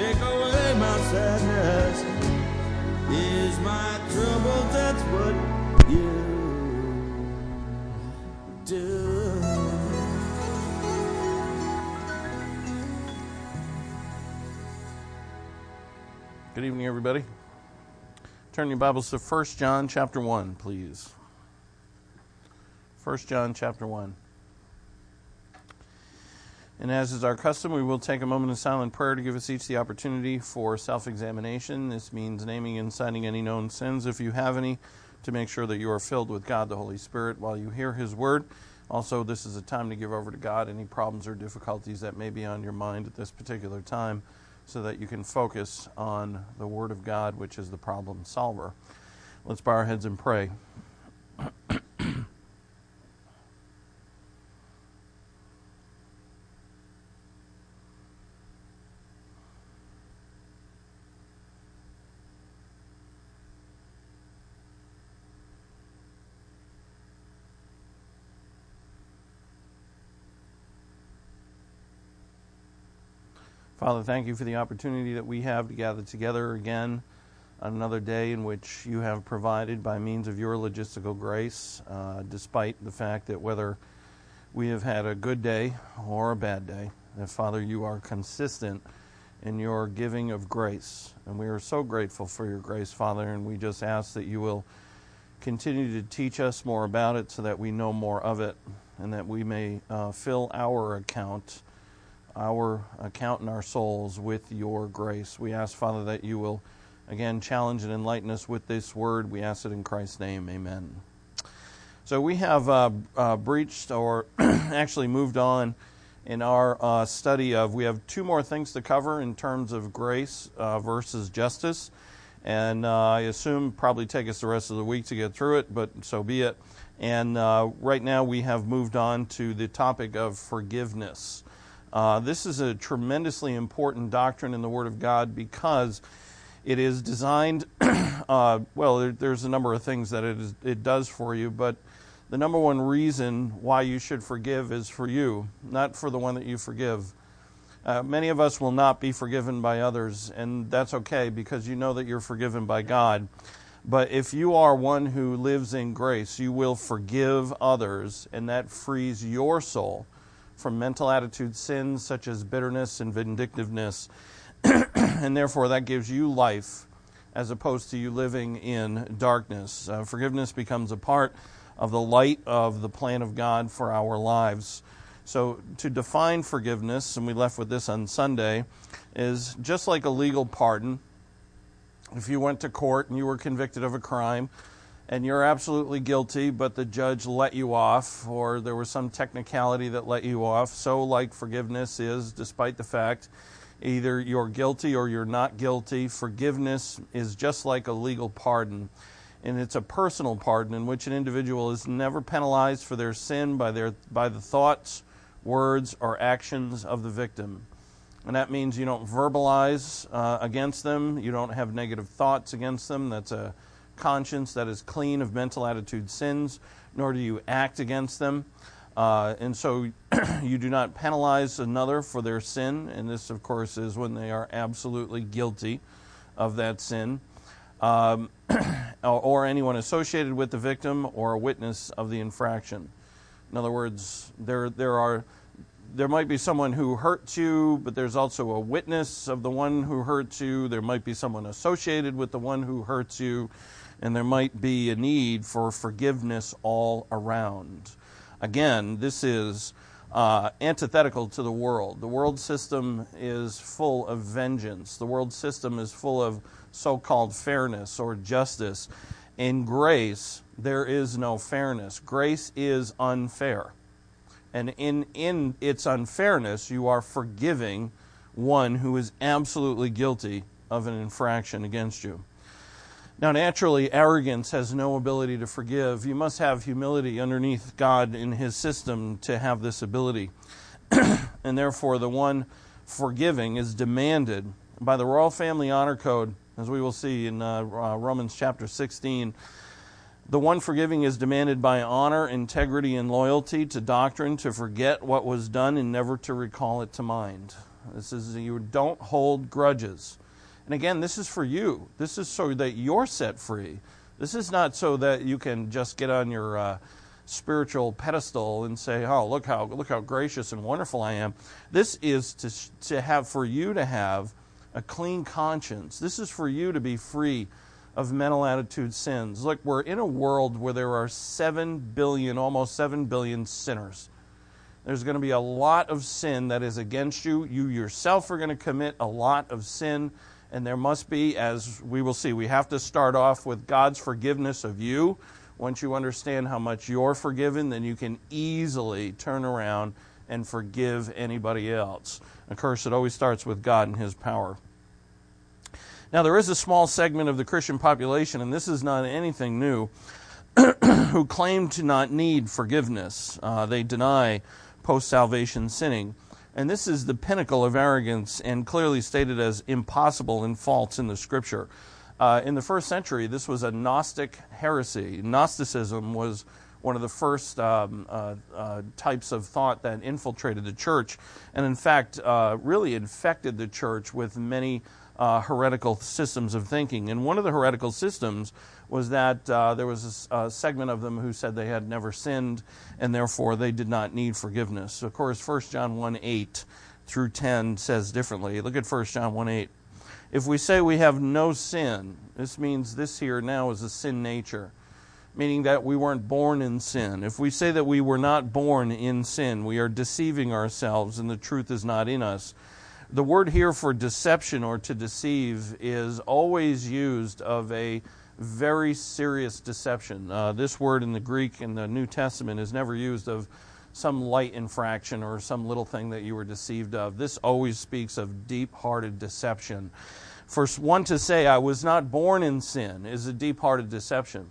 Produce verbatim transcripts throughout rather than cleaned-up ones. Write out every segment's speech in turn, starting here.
take away my sadness. Ease my trouble, that's what you do. Good evening, everybody. Turn your Bibles to First John chapter one, please. First John chapter one. And as is our custom, we will take a moment of silent prayer to give us each the opportunity for self-examination. This means naming and citing any known sins, if you have any, to make sure that you are filled with God the Holy Spirit while you hear His Word. Also, this is a time to give over to God any problems or difficulties that may be on your mind at this particular time, so that you can focus on the Word of God, which is the problem solver. Let's bow our heads and pray. Father, thank you for the opportunity that we have to gather together again on another day in which you have provided by means of your logistical grace, uh, despite the fact that whether we have had a good day or a bad day, that, Father, you are consistent in your giving of grace. And we are so grateful for your grace, Father, and we just ask that you will continue to teach us more about it so that we know more of it and that we may uh, fill our account our account in our souls with your grace. We ask, Father, that you will again challenge and enlighten us with this word. We ask it in Christ's name. Amen. So we have uh, uh, breached or actually moved on in our uh, study of, we have two more things to cover in terms of grace uh, versus justice. And uh, I assume probably take us the rest of the week to get through it, but so be it. And uh, right now we have moved on to the topic of forgiveness. Uh, this is a tremendously important doctrine in the Word of God because it is designed, uh, well, there, there's a number of things that it, is, it does for you, but the number one reason why you should forgive is for you, not for the one that you forgive. Uh, many of us will not be forgiven by others, and that's okay because you know that you're forgiven by God. But if you are one who lives in grace, you will forgive others, and that frees your soul from mental attitude sins such as bitterness and vindictiveness, and therefore that gives you life as opposed to you living in darkness. Uh, forgiveness becomes a part of the light of the plan of God for our lives. So to define forgiveness, and we left with this on Sunday, is just like a legal pardon. If you went to court and you were convicted of a crime, and you're absolutely guilty, but the judge let you off, or there was some technicality that let you off, so like forgiveness is, despite the fact either you're guilty or you're not guilty, forgiveness is just like a legal pardon. And it's a personal pardon in which an individual is never penalized for their sin by their by the thoughts, words, or actions of the victim. And that means you don't verbalize uh, against them, you don't have negative thoughts against them. That's a conscience that is clean of mental attitude sins, nor do you act against them. Uh, and so you do not penalize another for their sin, and this, of course, is when they are absolutely guilty of that sin, um, or, or anyone associated with the victim or a witness of the infraction. In other words, there there are there might be someone who hurts you, but there's also a witness of the one who hurts you. There might be someone associated with the one who hurts you. And there might be a need for forgiveness all around. Again, this is uh, antithetical to the world. The world system is full of vengeance. The world system is full of so-called fairness or justice. In grace, there is no fairness. Grace is unfair. And in, in its unfairness, you are forgiving one who is absolutely guilty of an infraction against you. Now, naturally, arrogance has no ability to forgive. You must have humility underneath God in His system to have this ability. And therefore, the one forgiving is demanded by the Royal Family Honor Code, as we will see in uh, uh, Romans chapter sixteen. The one forgiving is demanded by honor, integrity, and loyalty to doctrine, to forget what was done and never to recall it to mind. This is you don't hold grudges. And again, this is for you. This is so that you're set free. This is not so that you can just get on your uh, spiritual pedestal and say, "Oh, look how look how gracious and wonderful I am." This is to to have for you to have a clean conscience. This is for you to be free of mental attitude sins. Look, we're in a world where there are seven billion, almost seven billion sinners. There's going to be a lot of sin that is against you. You yourself are going to commit a lot of sin, and there must be, as we will see, we have to start off with God's forgiveness of you. Once you understand how much you're forgiven, then you can easily turn around and forgive anybody else. Of course, it always starts with God and His power. Now, there is a small segment of the Christian population, and this is not anything new, who claim to not need forgiveness. Uh, they deny post-salvation sinning. And this is the pinnacle of arrogance and clearly stated as impossible and false in the Scripture. Uh, in the first century, this was a Gnostic heresy. Gnosticism was one of the first um, uh, uh, types of thought that infiltrated the church, and in fact, uh, really infected the church with many Uh, heretical systems of thinking. And one of the heretical systems was that uh, there was a, a segment of them who said they had never sinned, and therefore they did not need forgiveness. Of course, First John one eight through ten says differently. Look at First John one eight. If we say we have no sin, this means this here now is a sin nature, meaning that we weren't born in sin. If we say that we were not born in sin, we are deceiving ourselves, and the truth is not in us. The word here for deception or to deceive is always used of a very serious deception. Uh, this word in the Greek in the New Testament is never used of some light infraction or some little thing that you were deceived of. This always speaks of deep-hearted deception. For one to say, I was not born in sin, is a deep-hearted deception.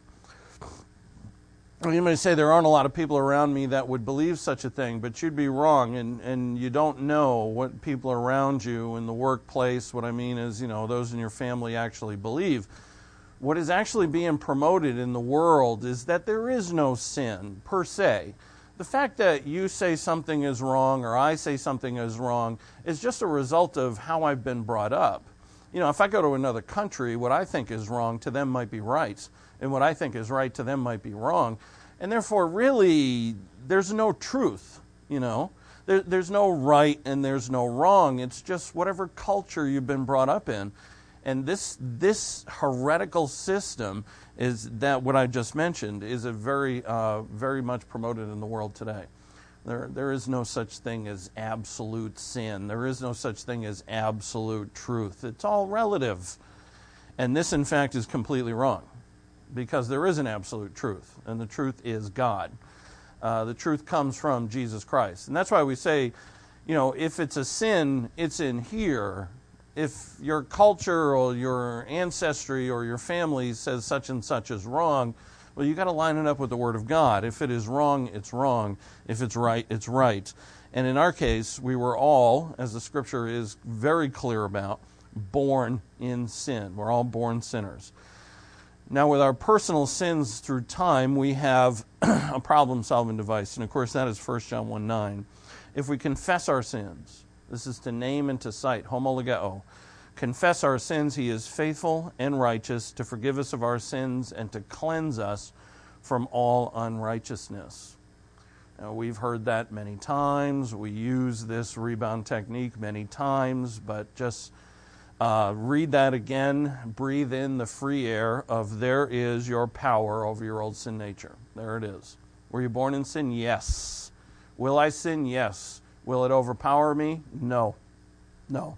You may say there aren't a lot of people around me that would believe such a thing, but you'd be wrong, and, and you don't know what people around you in the workplace, what I mean is, you know, those in your family actually believe. What is actually being promoted in the world is that there is no sin, per se. The fact that you say something is wrong or I say something is wrong is just a result of how I've been brought up. You know, if I go to another country, what I think is wrong to them might be right, and what I think is right to them might be wrong. And therefore, really, there's no truth, you know. There, there's no right and there's no wrong. It's just whatever culture you've been brought up in. And this this heretical system is that what I just mentioned is a very, uh, very much promoted in the world today. There, there is no such thing as absolute sin. There is no such thing as absolute truth. It's all relative. And this, in fact, is completely wrong, because there is an absolute truth, and the truth is God. Uh, the truth comes from Jesus Christ. And that's why we say, you know, if it's a sin, it's in here. If your culture or your ancestry or your family says such and such is wrong, well, you got to line it up with the Word of God. If it is wrong, it's wrong. If it's right, it's right. And in our case, we were all, as the Scripture is very clear about, born in sin. We're all born sinners. Now, with our personal sins through time, we have a problem-solving device. And, of course, that is First John one nine. If we confess our sins, this is to name and to cite, homologeo, confess our sins, He is faithful and righteous to forgive us of our sins and to cleanse us from all unrighteousness. Now, we've heard that many times. We use this rebound technique many times, but just uh, read that again. Breathe in the free air of there is your power over your old sin nature. There it is. Were you born in sin? Yes. Will I sin? Yes. Will it overpower me? No. No.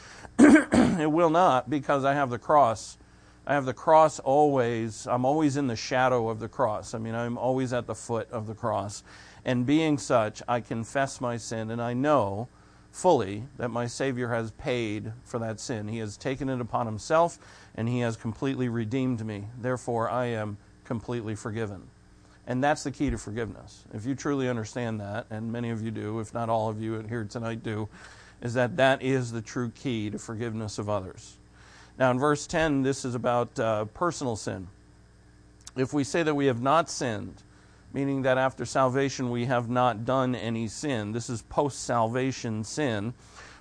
It will not, because I have the cross. I have the cross always. I'm always in the shadow of the cross. I mean, I'm always at the foot of the cross. And being such, I confess my sin, and I know fully that my Savior has paid for that sin. He has taken it upon Himself, and He has completely redeemed me. Therefore, I am completely forgiven. And that's the key to forgiveness. If you truly understand that, and many of you do, if not all of you here tonight do, is that that is the true key to forgiveness of others. Now, in verse ten, this is about uh, personal sin. If we say that we have not sinned, meaning that after salvation we have not done any sin, this is post-salvation sin,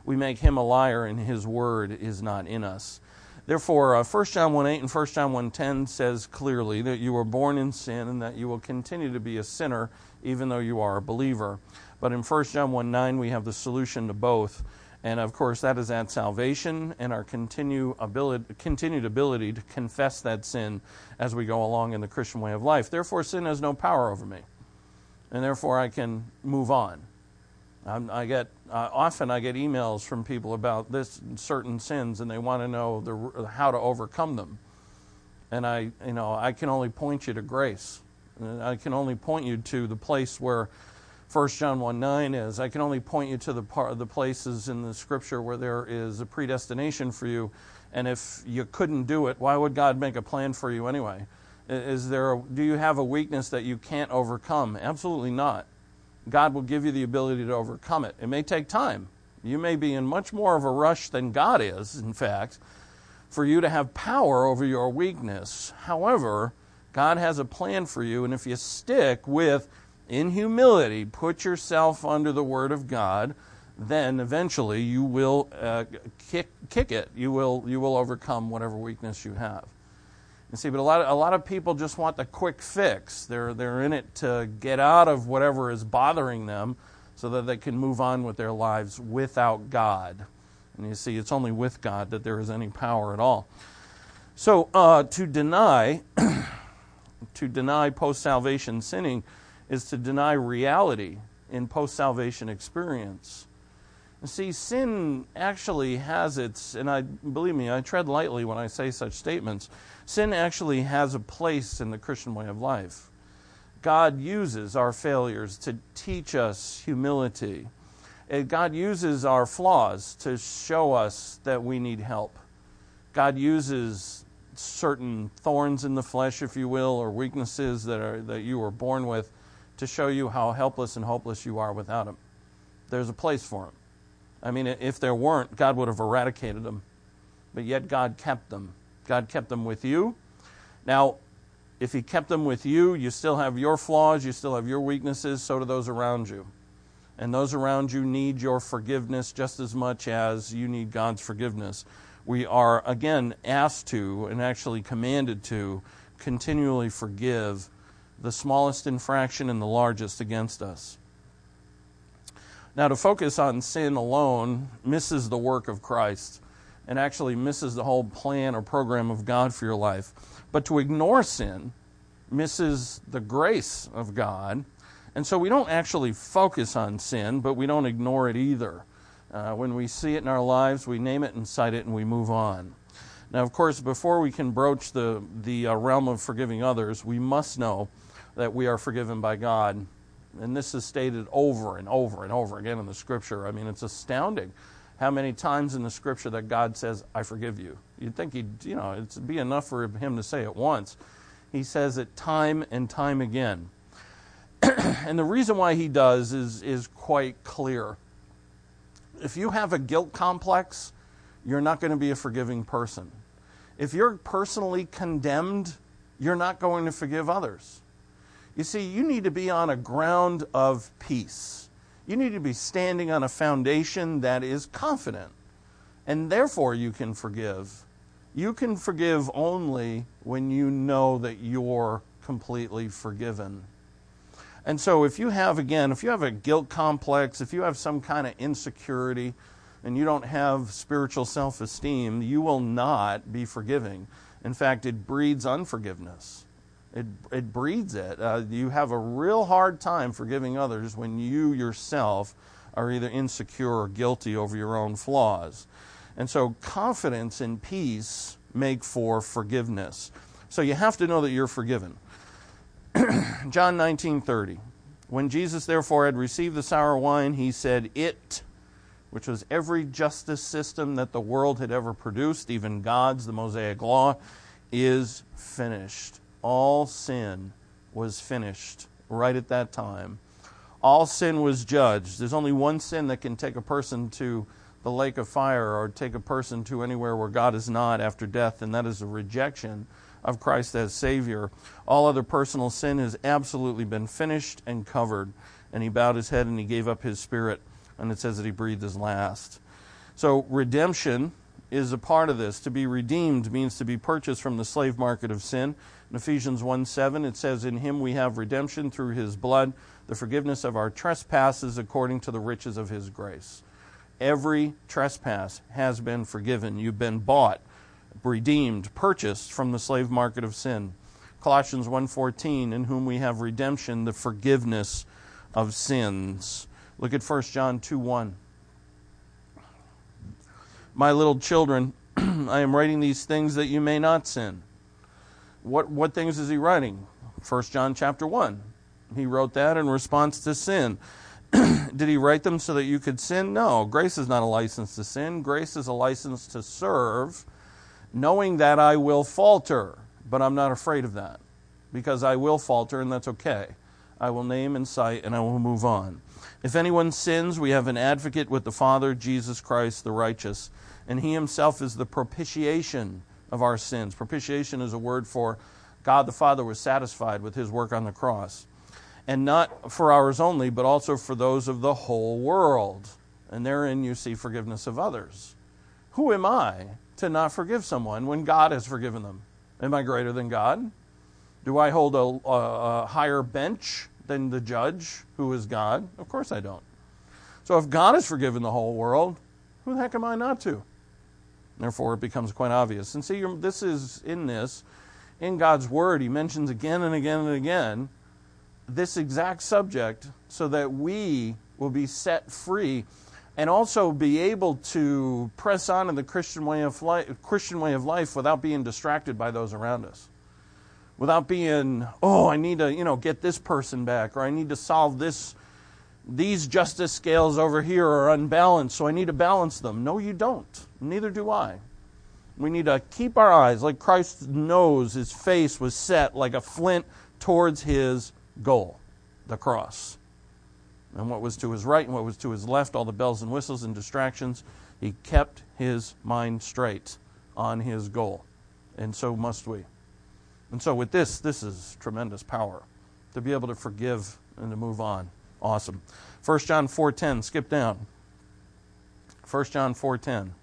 we make him a liar and his word is not in us. Therefore, uh, First John one eight and First John one ten says clearly that you were born in sin and that you will continue to be a sinner even though you are a believer. But in First John one nine, we have the solution to both. And, of course, that is at salvation and our continue ability, continued ability to confess that sin as we go along in the Christian way of life. Therefore, sin has no power over me. And therefore, I can move on. I'm, I get uh, often I get emails from people about this certain sins, and they want to know the, how to overcome them. And I, you know, I can only point you to grace. And I can only point you to the place where First John one nine is. I can only point you to the part, the places in the Scripture where there is a predestination for you. And if you couldn't do it, why would God make a plan for you anyway? Is there? A, do you have a weakness that you can't overcome? Absolutely not. God will give you the ability to overcome it. It may take time. You may be in much more of a rush than God is, in fact, for you to have power over your weakness. However, God has a plan for you, and if you stick with, in humility, put yourself under the Word of God, then eventually you will uh, kick kick it. You will you will overcome whatever weakness you have. You see, but a lot of, a lot of people just want the quick fix. They're they're in it to get out of whatever is bothering them, so that they can move on with their lives without God. And you see, it's only with God that there is any power at all. So uh, to deny to deny post-salvation sinning is to deny reality in post-salvation experience. You see, sin actually has its, and I believe me, I tread lightly when I say such statements, sin actually has a place in the Christian way of life. God uses our failures to teach us humility. God uses our flaws to show us that we need help. God uses certain thorns in the flesh, if you will, or weaknesses that are that you were born with, to show you how helpless and hopeless you are without Him. There's a place for Him. I mean, if there weren't, God would have eradicated them. But yet God kept them. God kept them with you. Now, if He kept them with you, you still have your flaws, you still have your weaknesses, so do those around you. And those around you need your forgiveness just as much as you need God's forgiveness. We are, again, asked to, and actually commanded to, continually forgive the smallest infraction and the largest against us. Now, to focus on sin alone misses the work of Christ and actually misses the whole plan or program of God for your life. But to ignore sin misses the grace of God. And so we don't actually focus on sin, but we don't ignore it either. Uh, when we see it in our lives, we name it and cite it, and we move on. Now, of course, before we can broach the, the uh, realm of forgiving others, we must know that we are forgiven by God. And this is stated over and over and over again in the Scripture. I mean, it's astounding how many times in the Scripture that God says, I forgive you. You'd think he'd, you know, it'd be enough for him to say it once. He says it time and time again. And the reason why he does is, is quite clear. If you have a guilt complex, you're not going to be a forgiving person. If you're personally condemned, you're not going to forgive others. You see, you need to be on a ground of peace. You need to be standing on a foundation that is confident. And therefore you can forgive. You can forgive only when you know that you're completely forgiven. And so if you have, again, if you have a guilt complex, if you have some kind of insecurity, and you don't have spiritual self-esteem, you will not be forgiving. In fact, it breeds unforgiveness. It it breeds it. Uh, you have a real hard time forgiving others when you yourself are either insecure or guilty over your own flaws. And so confidence and peace make for forgiveness. So you have to know that you're forgiven. John nineteen thirty. When Jesus therefore had received the sour wine, he said, "It," which was every justice system that the world had ever produced, even God's, the Mosaic Law, "is finished." All sin was finished right at that time. All sin was judged. There's only one sin that can take a person to the lake of fire or take a person to anywhere where God is not after death, and that is a rejection of Christ as Savior. All other personal sin has absolutely been finished and covered. And he bowed his head and he gave up his spirit, and it says that he breathed his last. So redemption is a part of this. To be redeemed means to be purchased from the slave market of sin. In Ephesians one seven, it says, "In him we have redemption through his blood, the forgiveness of our trespasses according to the riches of his grace." Every trespass has been forgiven. You've been bought, redeemed, purchased from the slave market of sin. Colossians one fourteen, "In whom we have redemption, the forgiveness of sins." Look at First John two one. "My little children, I am writing these things that you may not sin." What what things is he writing? First John chapter one. He wrote that in response to sin. Did he write them so that you could sin? No. Grace is not a license to sin. Grace is a license to serve, knowing that I will falter. But I'm not afraid of that, because I will falter, and that's okay. I will name and cite, and I will move on. "If anyone sins, we have an advocate with the Father, Jesus Christ the righteous. And he himself is the propitiation of our sins." Propitiation is a word for God the Father was satisfied with his work on the cross. "And not for ours only, but also for those of the whole world." And therein you see forgiveness of others. Who am I to not forgive someone when God has forgiven them? Am I greater than God? Do I hold a, a, a higher bench than the judge who is God? Of course I don't. So if God has forgiven the whole world, who the heck am I not to? Therefore, it becomes quite obvious. And see, this is in this, in God's Word, he mentions again and again and again this exact subject so that we will be set free and also be able to press on in the Christian way of life, Christian way of life without being distracted by those around us. Without being, oh, I need to, you know, get this person back, or I need to solve this, these justice scales over here are unbalanced, so I need to balance them. No, you don't. Neither do I. We need to keep our eyes, like Christ's nose, his face was set like a flint towards his goal, the cross. And what was to his right and what was to his left, all the bells and whistles and distractions, he kept his mind straight on his goal. And so must we. And so with this, this is tremendous power, to be able to forgive and to move on. Awesome. First John four ten, skip down. First John four ten.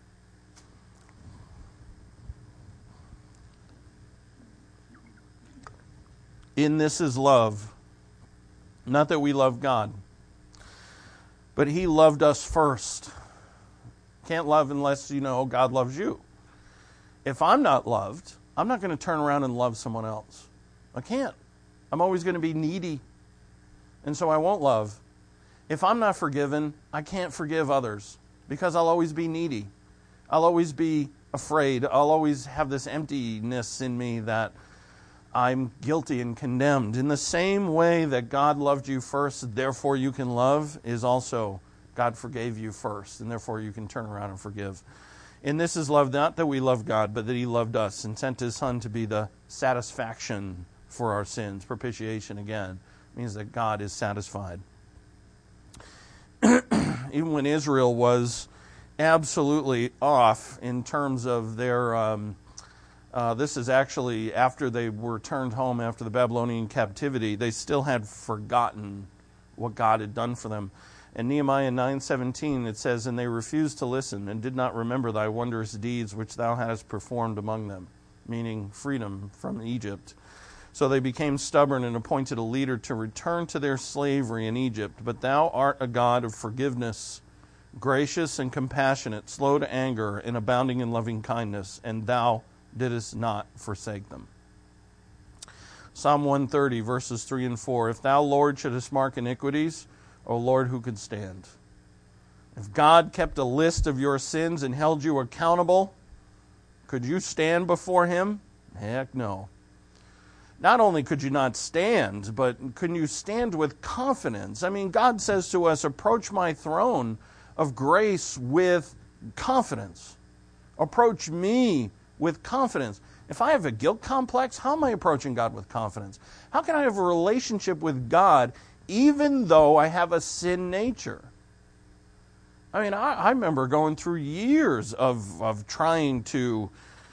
"In this is love, not that we love God, but he loved us first." Can't love unless you know God loves you. If I'm not loved, I'm not going to turn around and love someone else. I can't. I'm always going to be needy, and so I won't love. If I'm not forgiven, I can't forgive others, because I'll always be needy. I'll always be afraid. I'll always have this emptiness in me that I'm guilty and condemned. In the same way that God loved you first, therefore you can love, is also God forgave you first, and therefore you can turn around and forgive. "And this is love, not that we love God, but that he loved us and sent his Son to be the satisfaction for our sins." Propitiation, again, means that God is satisfied. Even when Israel was absolutely off in terms of their... Um, Uh, this is actually after they were turned home after the Babylonian captivity. They still had forgotten what God had done for them. In Nehemiah nine seventeen, it says, "And they refused to listen and did not remember thy wondrous deeds which thou hadst performed among them," meaning freedom from Egypt. "So they became stubborn and appointed a leader to return to their slavery in Egypt. But thou art a God of forgiveness, gracious and compassionate, slow to anger, and abounding in loving kindness, and thou didst not forsake them." Psalm one thirty, verses three and four. "If thou, Lord, shouldest mark iniquities, O Lord, who could stand?" If God kept a list of your sins and held you accountable, could you stand before him? Heck no. Not only could you not stand, but couldn't you stand with confidence? I mean, God says to us, approach my throne of grace with confidence. Approach me with confidence. If I have a guilt complex, how am I approaching God with confidence? How can I have a relationship with God even though I have a sin nature? I mean, I, I remember going through years of, of trying to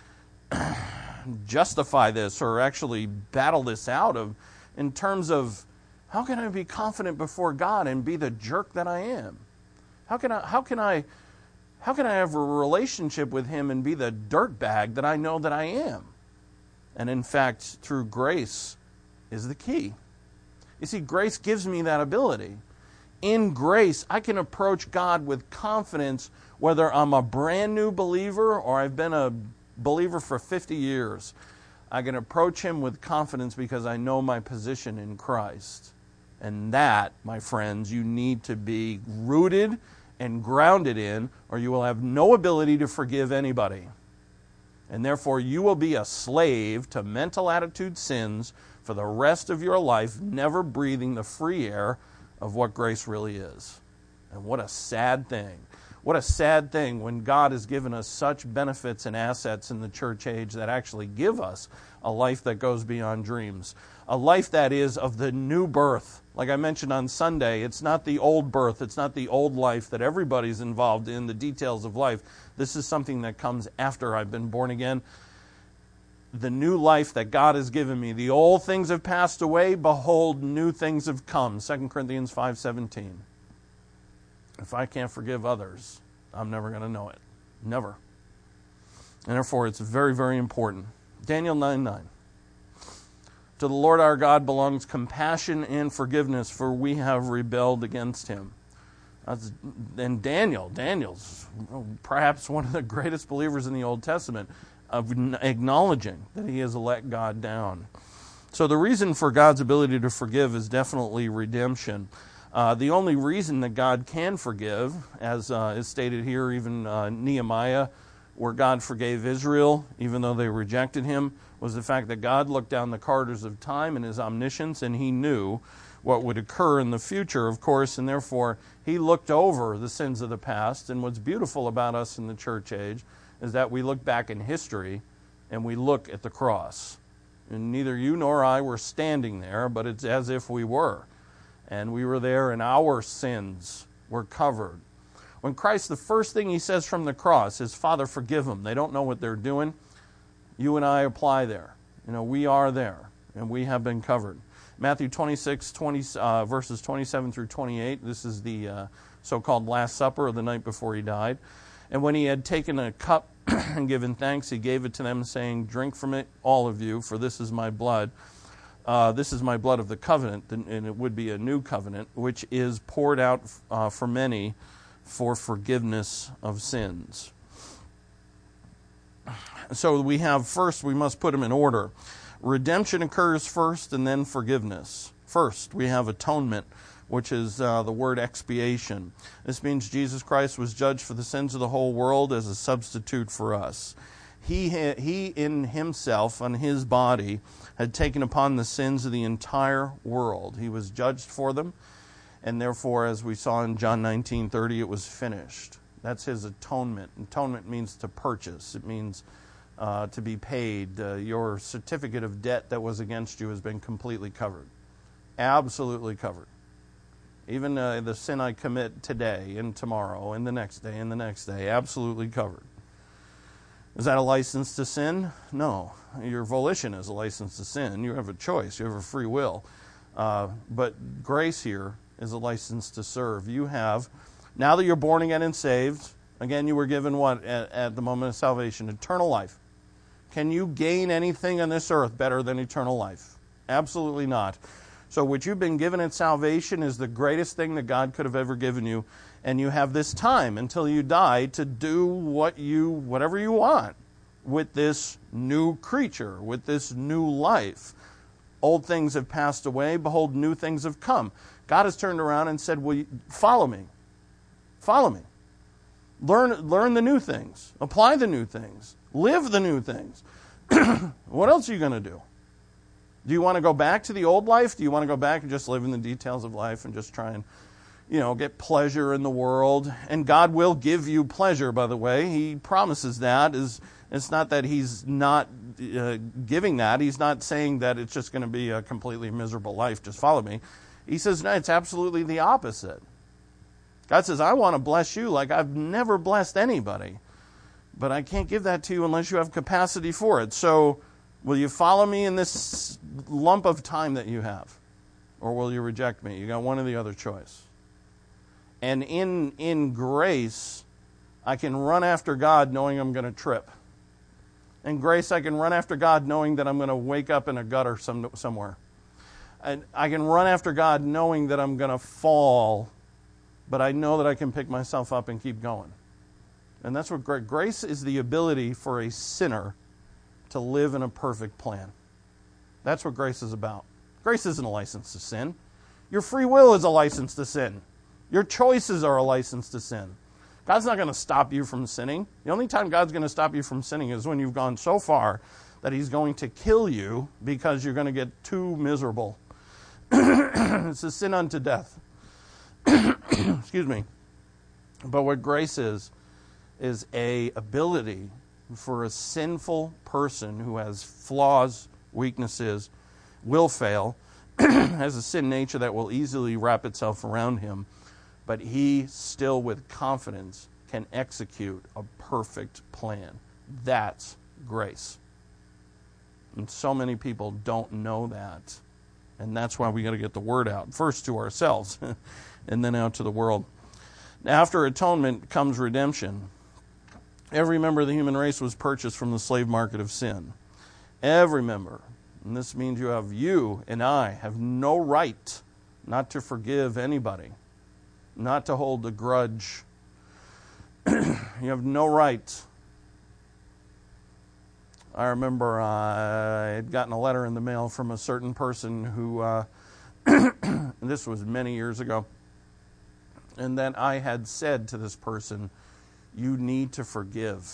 justify this or actually battle this out of in terms of how can I be confident before God and be the jerk that I am? How can I, how can I How can I have a relationship with him and be the dirtbag that I know that I am? And in fact, through grace is the key. You see, grace gives me that ability. In grace, I can approach God with confidence, whether I'm a brand new believer or I've been a believer for fifty years. I can approach him with confidence because I know my position in Christ. And that, my friends, you need to be rooted and grounded in, or you will have no ability to forgive anybody. And therefore, you will be a slave to mental attitude sins for the rest of your life, never breathing the free air of what grace really is. And what a sad thing. What a sad thing when God has given us such benefits and assets in the church age that actually give us a life that goes beyond dreams. A life that is of the new birth. Like I mentioned on Sunday, it's not the old birth, it's not the old life that everybody's involved in, the details of life. This is something that comes after I've been born again. The new life that God has given me. The old things have passed away, behold, new things have come. Second Corinthians five seventeen. If I can't forgive others, I'm never going to know it. Never. And therefore, it's very, very important. Daniel nine nine. To the Lord our God belongs compassion and forgiveness, for we have rebelled against him. That's, and Daniel, Daniel's perhaps one of the greatest believers in the Old Testament, of acknowledging that he has let God down. So the reason for God's ability to forgive is definitely redemption. Uh, the only reason that God can forgive, as uh, is stated here, even uh, Nehemiah, where God forgave Israel, even though they rejected him, was the fact that God looked down the corridors of time in his omniscience, and he knew what would occur in the future, of course, and therefore he looked over the sins of the past. And what's beautiful about us in the church age is that we look back in history and we look at the cross. And neither you nor I were standing there, but it's as if we were. And we were there and our sins were covered. When Christ, the first thing he says from the cross is, Father, forgive them. They don't know what they're doing. You and I apply there. You know, we are there and we have been covered. Matthew twenty-six, twenty, uh, verses twenty-seven through twenty-eight. This is the uh, so-called Last Supper of the night before he died. And when he had taken a cup and given thanks, he gave it to them, saying, drink from it, all of you, for this is my blood. Uh, this is my blood of the covenant, and it would be a new covenant, which is poured out uh, for many for forgiveness of sins. So we have, first, we must put them in order. Redemption occurs first, and then forgiveness. First, we have atonement, which is uh, the word expiation. This means Jesus Christ was judged for the sins of the whole world as a substitute for us. He, ha- he in himself, on his body, had taken upon the sins of the entire world. He was judged for them, and therefore, as we saw in John nineteen thirty, it was finished. That's his atonement. Atonement means to purchase. It means uh, to be paid. Uh, your certificate of debt that was against you has been completely covered. Absolutely covered. Even uh, the sin I commit today and tomorrow and the next day and the next day, absolutely covered. Is that a license to sin? No. Your volition is a license to sin. You have a choice. You have a free will. Uh, but grace here is a license to serve. You have, now that you're born again and saved, again, you were given what at, at the moment of salvation? Eternal life. Can you gain anything on this earth better than eternal life? Absolutely not. So what you've been given at salvation is the greatest thing that God could have ever given you. And you have this time until you die to do what you, whatever you want with this new creature, with this new life. Old things have passed away. Behold, new things have come. God has turned around and said, well, you, follow me. Follow me. Learn, learn the new things. Apply the new things. Live the new things. What else are you going to do? Do you want to go back to the old life? Do you want to go back and just live in the details of life and just try and, you know, get pleasure in the world? And God will give you pleasure, by the way. He promises that. Is It's not that he's not uh, giving that. He's not saying that it's just going to be a completely miserable life. Just follow me. He says, no, it's absolutely the opposite. God says, I want to bless you like I've never blessed anybody. But I can't give that to you unless you have capacity for it. So will you follow me in this lump of time that you have? Or will you reject me? You got one or the other choice. And in in grace, I can run after God knowing I'm going to trip. In grace, I can run after God knowing that I'm going to wake up in a gutter some, somewhere. And I can run after God knowing that I'm going to fall, but I know that I can pick myself up and keep going. And that's what grace, grace is, the ability for a sinner to live in a perfect plan. That's what grace is about. Grace isn't a license to sin. Your free will is a license to sin. Your choices are a license to sin. God's not going to stop you from sinning. The only time God's going to stop you from sinning is when you've gone so far that he's going to kill you because you're going to get too miserable. It's a sin unto death. Excuse me. But what grace is, is a ability for a sinful person who has flaws, weaknesses, will fail, has a sin nature that will easily wrap itself around him, but he still with confidence can execute a perfect plan. That's grace. And so many people don't know that. And that's why we got to get the word out, first to ourselves and then out to the world. Now, after atonement comes redemption. Every member of the human race was purchased from the slave market of sin. Every member. And this means you have, you and I have no right not to forgive anybody, not to hold a grudge. You have no right. I remember uh, I had gotten a letter in the mail from a certain person who, uh, this was many years ago, and then I had said to this person, you need to forgive,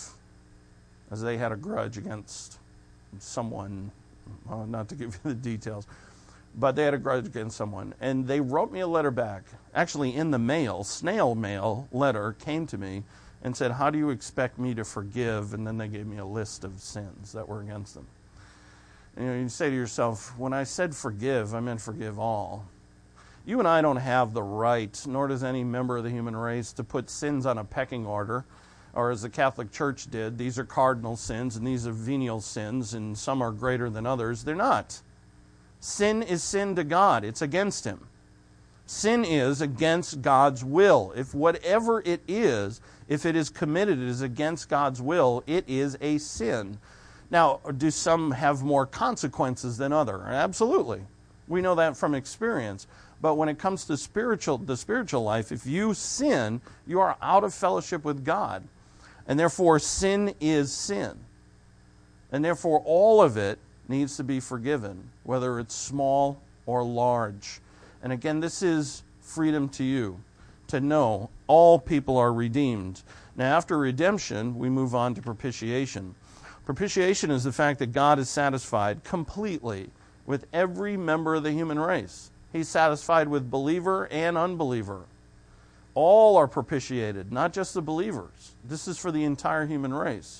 as they had a grudge against someone, uh, not to give you the details, but they had a grudge against someone. And they wrote me a letter back, actually in the mail, snail mail letter came to me and said, how do you expect me to forgive? And then they gave me a list of sins that were against them. And, you know, you say to yourself, when I said forgive, I meant forgive all. You and I don't have the right, nor does any member of the human race, to put sins on a pecking order, or as the Catholic Church did, these are cardinal sins and these are venial sins, and some are greater than others. They're not. Sin is sin to God. It's against him. Sin is against God's will. If whatever it is, if it is committed, it is against God's will, it is a sin. Now, do some have more consequences than others? Absolutely. We know that from experience. But when it comes to spiritual, the spiritual life, if you sin, you are out of fellowship with God. And therefore, sin is sin. And therefore, all of it needs to be forgiven, whether it's small or large. And again, this is freedom to you, to know all people are redeemed. Now, after redemption, we move on to propitiation. Propitiation is the fact that God is satisfied completely with every member of the human race. He's satisfied with believer and unbeliever. All are propitiated, not just the believers. This is for the entire human race.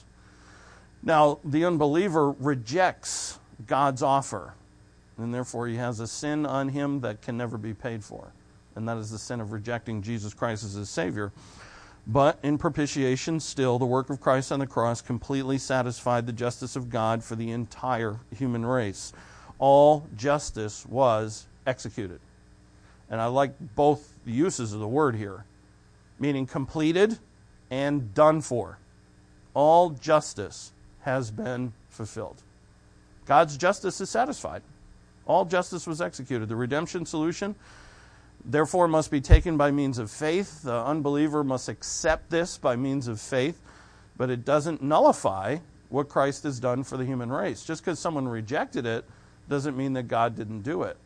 Now, the unbeliever rejects God's offer, and therefore he has a sin on him that can never be paid for, and that is the sin of rejecting Jesus Christ as his Savior. But in propitiation, still, the work of Christ on the cross completely satisfied the justice of God for the entire human race. All justice was executed. And I like both the uses of the word here, meaning completed and done for. All justice has been fulfilled. God's justice is satisfied. All justice was executed. The redemption solution, therefore, must be taken by means of faith. The unbeliever must accept this by means of faith, but it doesn't nullify what Christ has done for the human race. Just because someone rejected it doesn't mean that God didn't do it.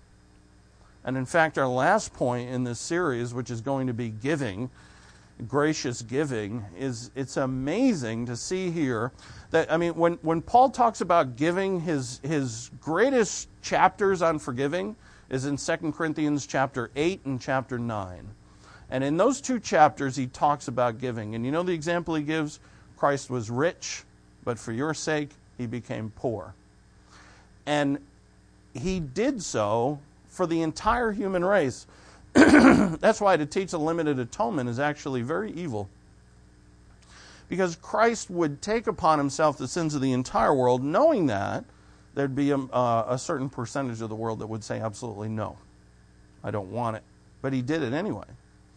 And in fact, our last point in this series, which is going to be giving, gracious giving, is it's amazing to see here that, I mean, when, when Paul talks about giving, his, his greatest chapters on forgiving is in Second Corinthians chapter eight and chapter nine. And in those two chapters, he talks about giving. And you know the example he gives? Christ was rich, but for your sake, he became poor. And he did so for the entire human race. That's why to teach a limited atonement is actually very evil. Because Christ would take upon himself the sins of the entire world, knowing that there'd be a, uh, a certain percentage of the world that would say, absolutely no, I don't want it. But he did it anyway.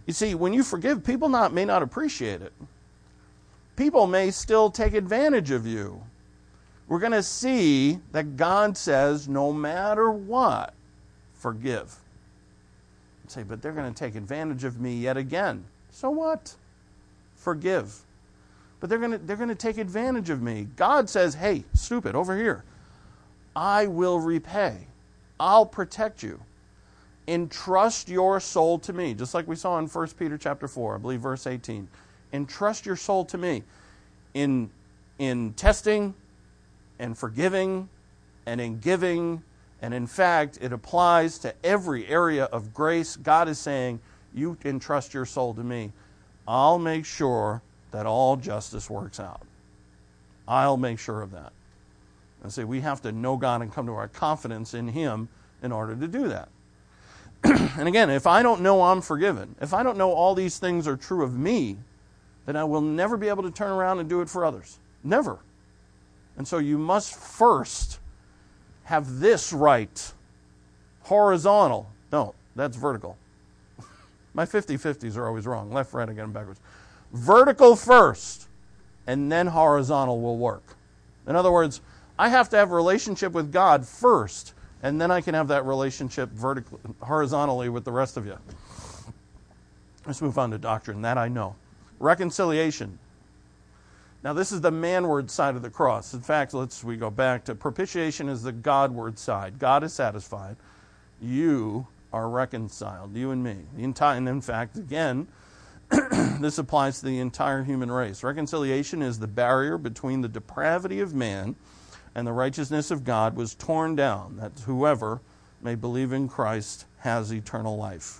You see, when you forgive, people not may not appreciate it. People may still take advantage of you. We're going to see that God says, no matter what, forgive. You say, but they're going to take advantage of me yet again. So what? Forgive. But they're going to they're going to take advantage of me. God says, hey, stupid, over here. I will repay. I'll protect you. Entrust your soul to me. Just like we saw in First Peter chapter four, I believe verse eighteen. Entrust your soul to me. In, in testing and forgiving and in giving, and in fact, it applies to every area of grace. God is saying, you entrust your soul to me. I'll make sure that all justice works out. I'll make sure of that. And say, we have to know God and come to our confidence in Him in order to do that. And again, if I don't know I'm forgiven, if I don't know all these things are true of me, then I will never be able to turn around and do it for others. Never. And so you must first have this right. Horizontal. No, that's vertical. My fifty-fifties are always wrong. Left, right, I get them backwards. Vertical first, and then horizontal will work. In other words, I have to have a relationship with God first, and then I can have that relationship vertically, horizontally with the rest of you. Let's move on to doctrine. That I know. Reconciliation. Now, this is the manward side of the cross. In fact, let's we go back to propitiation is the Godward side. God is satisfied. You are reconciled, you and me. The entire, and in fact, again, this applies to the entire human race. Reconciliation is the barrier between the depravity of man and the righteousness of God was torn down, that whoever may believe in Christ has eternal life.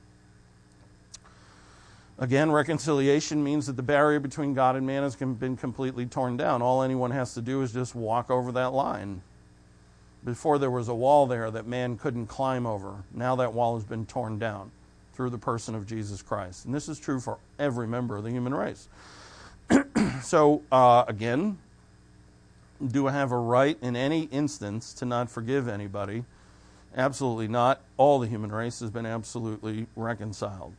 Again, reconciliation means that the barrier between God and man has been completely torn down. All anyone has to do is just walk over that line. Before there was a wall there that man couldn't climb over. Now that wall has been torn down through the person of Jesus Christ. And this is true for every member of the human race. So, uh, again, do I have a right in any instance to not forgive anybody? Absolutely not. All the human race has been absolutely reconciled.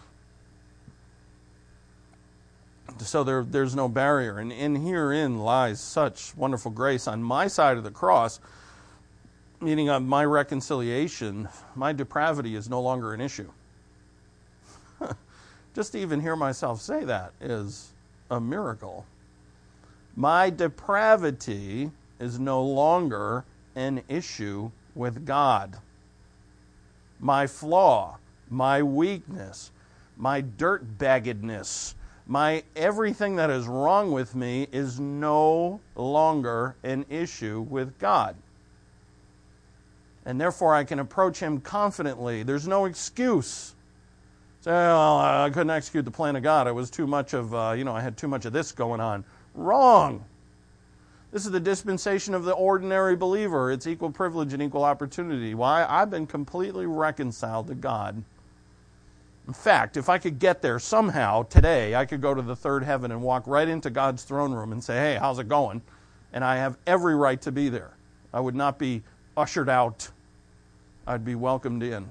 So there, there's no barrier. And in herein lies such wonderful grace on my side of the cross, meaning on my reconciliation, my depravity is no longer an issue. Just to even hear myself say that is a miracle. My depravity is no longer an issue with God. My flaw, my weakness, my dirtbaggedness, my everything that is wrong with me is no longer an issue with God. And therefore I can approach Him confidently. There's no excuse. Say, well, I couldn't execute the plan of God. It was too much of, uh, you know, I had too much of this going on. Wrong. This is the dispensation of the ordinary believer. It's equal privilege and equal opportunity. Why? I've been completely reconciled to God. In fact, if I could get there somehow today, I could go to the third heaven and walk right into God's throne room and say, hey, how's it going? And I have every right to be there. I would not be ushered out. I'd be welcomed in.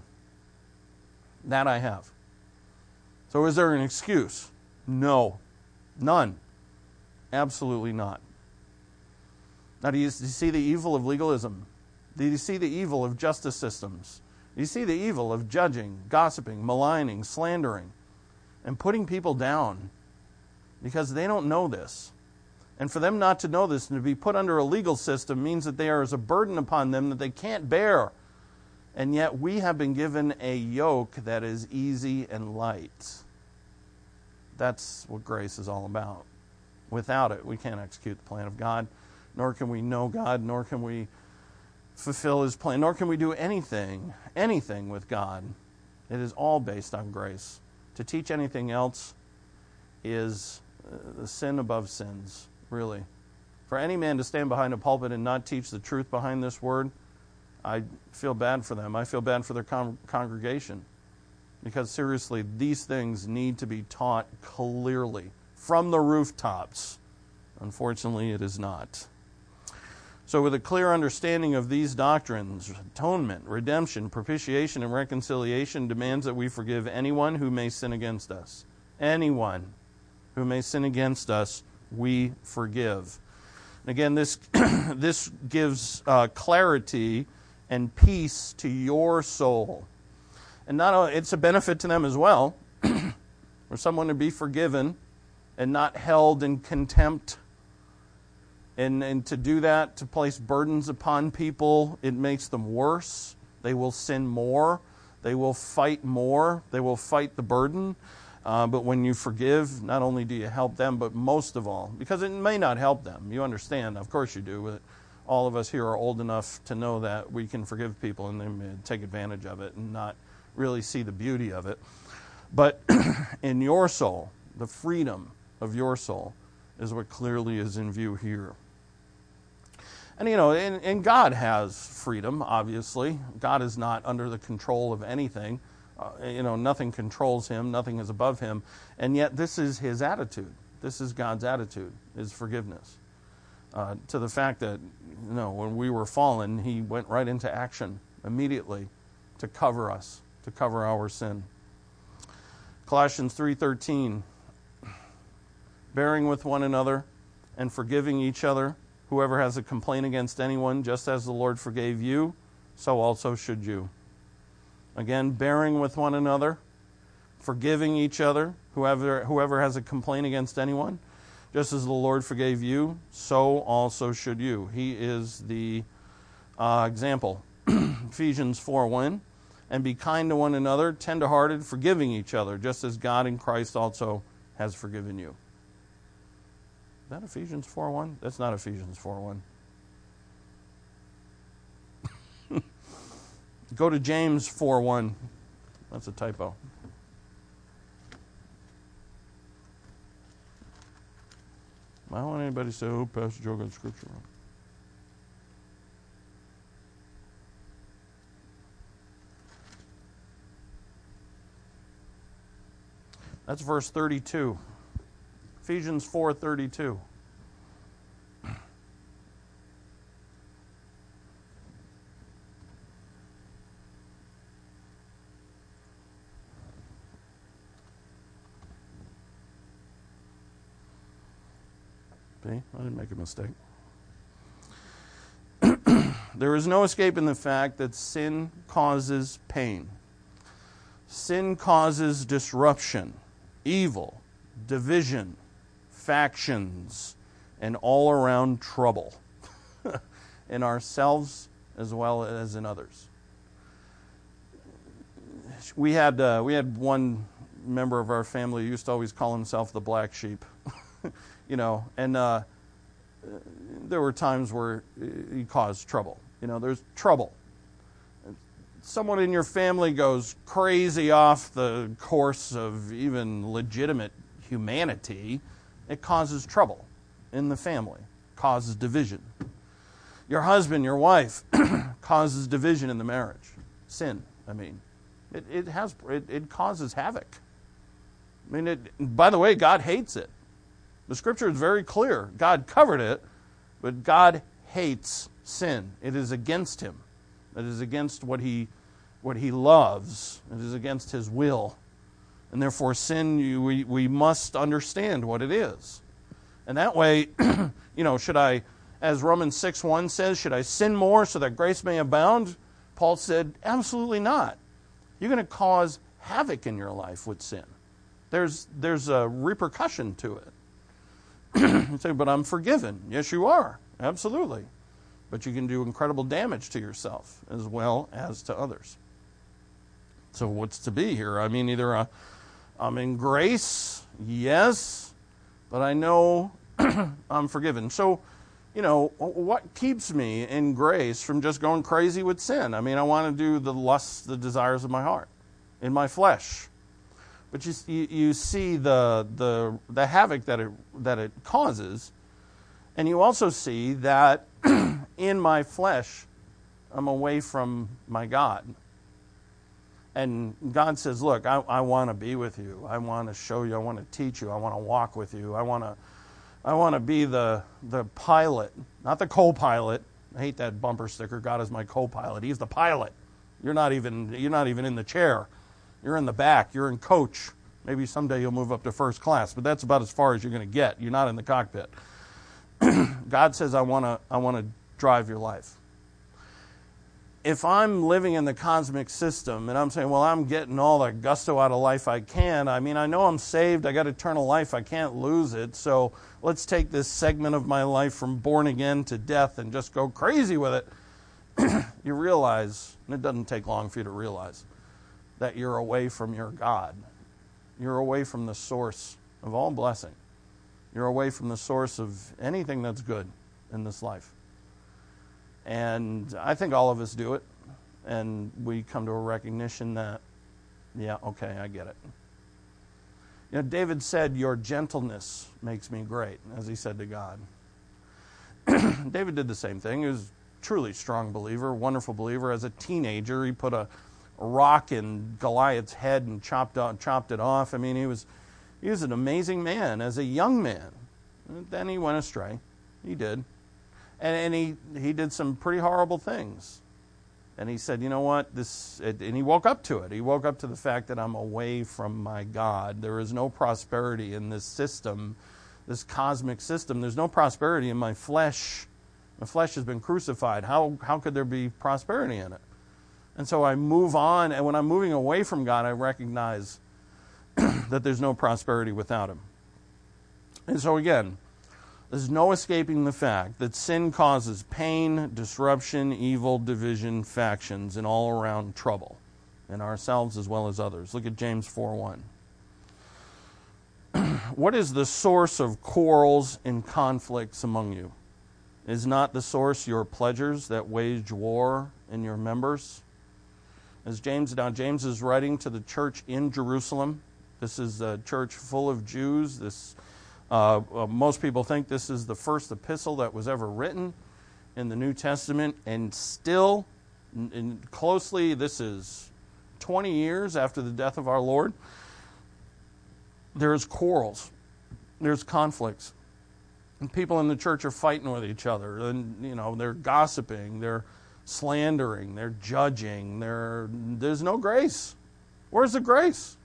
That I have. So is there an excuse? No. None. Absolutely not. Now, do you see the evil of legalism? Do you see the evil of justice systems? Do you see the evil of judging, gossiping, maligning, slandering, and putting people down because they don't know this? And for them not to know this and to be put under a legal system means that there is a burden upon them that they can't bear. And yet we have been given a yoke that is easy and light. That's what grace is all about. Without it, we can't execute the plan of God, nor can we know God, nor can we fulfill His plan, nor can we do anything, anything with God. It is all based on grace. To teach anything else is the sin above sins, really. For any man to stand behind a pulpit and not teach the truth behind this word, I feel bad for them. I feel bad for their con- congregation. Because seriously, these things need to be taught clearly from the rooftops. Unfortunately, it is not. So with a clear understanding of these doctrines, atonement, redemption, propitiation, and reconciliation demands that we forgive anyone who may sin against us. Anyone who may sin against us, we forgive. And again, this this gives uh, clarity and peace to your soul. And not only, it's a benefit to them as well, for someone to be forgiven and not held in contempt. And, and to do that, to place burdens upon people, it makes them worse. They will sin more. They will fight more. They will fight the burden. Uh, but when you forgive, not only do you help them, but most of all, because it may not help them. You understand, of course you do. But all of us here are old enough to know that we can forgive people and they may take advantage of it and not really see the beauty of it. But in your soul, the freedom of your soul is what clearly is in view here. And, you know, and, and God has freedom, obviously. God is not under the control of anything. Uh, you know, nothing controls him. Nothing is above him. And yet this is his attitude. This is God's attitude, is forgiveness. Uh, to the fact that, you know, when we were fallen, he went right into action immediately to cover us, to cover our sin. Colossians three thirteen, bearing with one another and forgiving each other. Whoever has a complaint against anyone, just as the Lord forgave you, so also should you. Again, bearing with one another, forgiving each other. Whoever, whoever has a complaint against anyone, just as the Lord forgave you, so also should you. He is the uh, example. Ephesians four one, and be kind to one another, tender-hearted, forgiving each other, just as God in Christ also has forgiven you. Is that Ephesians four one? That's not Ephesians four one. Go to James four one. That's a typo. I don't want anybody to say, oh, Pastor Joe got scripture wrong. That's verse thirty-two. Ephesians four thirty-two. See, I didn't make a mistake. There is no escaping the fact that sin causes pain. Sin causes disruption, evil, division, factions, and all-around trouble in ourselves as well as in others. We had uh, we had one member of our family who used to always call himself the black sheep, you know, and uh, there were times where he caused trouble. You know, there's trouble. Someone in your family goes crazy off the course of even legitimate humanity, it causes trouble in the family, causes division. Your husband, your wife, causes division in the marriage. Sin, I mean. It, it has it, it causes havoc. I mean, it, by the way, God hates it. The scripture is very clear. God covered it, but God hates sin. It is against him. It is against what he what he loves. It is against his will. And therefore, sin, you, we, we must understand what it is. And that way, you know, should I, as Romans six one says, should I sin more so that grace may abound? Paul said, absolutely not. You're going to cause havoc in your life with sin. There's, there's a repercussion to it. You say, but I'm forgiven. Yes, you are. Absolutely. But you can do incredible damage to yourself as well as to others. So what's to be here? I mean, either a, I'm in grace, yes, but I know I'm forgiven. So, you know, what keeps me in grace from just going crazy with sin? I mean, I want to do the lusts, the desires of my heart, in my flesh. But you, you, you see the, the, the havoc that it, that it causes, and you also see that in my flesh, I'm away from my God. And God says, look, I, I want to be with you. I want to show you. I want to teach you. I want to walk with you. I want to I want to be the the pilot, not the co-pilot, I hate that bumper sticker, God is my co-pilot. He's the pilot. You're not even you're not even in the chair. You're in the back. You're in coach. Maybe someday you'll move up to first class, but that's about as far as you're going to get. You're not in the cockpit. God says, I want to I want to drive your life. If I'm living in the cosmic system and I'm saying, well, I'm getting all the gusto out of life I can, I mean, I know I'm saved, I got eternal life, I can't lose it, so let's take this segment of my life from born again to death and just go crazy with it. You realize, and it doesn't take long for you to realize, that you're away from your God. You're away from the source of all blessing. You're away from the source of anything that's good in this life. And I think all of us do it, and we come to a recognition that, yeah, okay, I get it. You know, David said, your gentleness makes me great, as he said to God. David did the same thing. He was a truly strong believer, wonderful believer. As a teenager, he put a, a rock in Goliath's head and chopped out, chopped it off. I mean, he was he was an amazing man as a young man. And then he went astray. He did. And, and he, he did some pretty horrible things. And he said, you know what, this, it, and he woke up to it. He woke up to the fact that I'm away from my God. There is no prosperity in this system, this cosmic system. There's no prosperity in my flesh. My flesh has been crucified. How, how could there be prosperity in it? And so I move on, and when I'm moving away from God, I recognize that there's no prosperity without Him. And so again, there's no escaping the fact that sin causes pain, disruption, evil, division, factions, and all around trouble in ourselves as well as others. Look at James four one. What is the source of quarrels and conflicts among you? Is not the source your pleasures that wage war in your members? As James, now James is writing to the church in Jerusalem. This is a church full of Jews. This Uh, uh, most people think this is the first epistle that was ever written in the New Testament, and still, in, in closely, this is twenty years after the death of our Lord. There's quarrels, there's conflicts, and people in the church are fighting with each other, and you know they're gossiping, they're slandering, they're judging. They're, there's no grace. Where's the grace?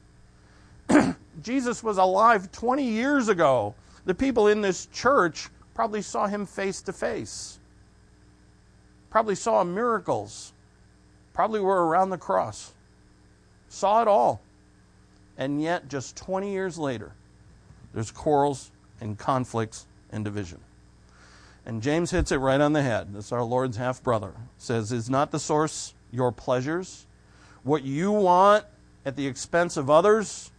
Jesus was alive twenty years ago. The people in this church probably saw him face to face. Probably saw miracles. Probably were around the cross. Saw it all. And yet, just twenty years later, there's quarrels and conflicts and division. And James hits it right on the head. That's our Lord's half-brother. Says, is not the source your pleasures? What you want at the expense of others?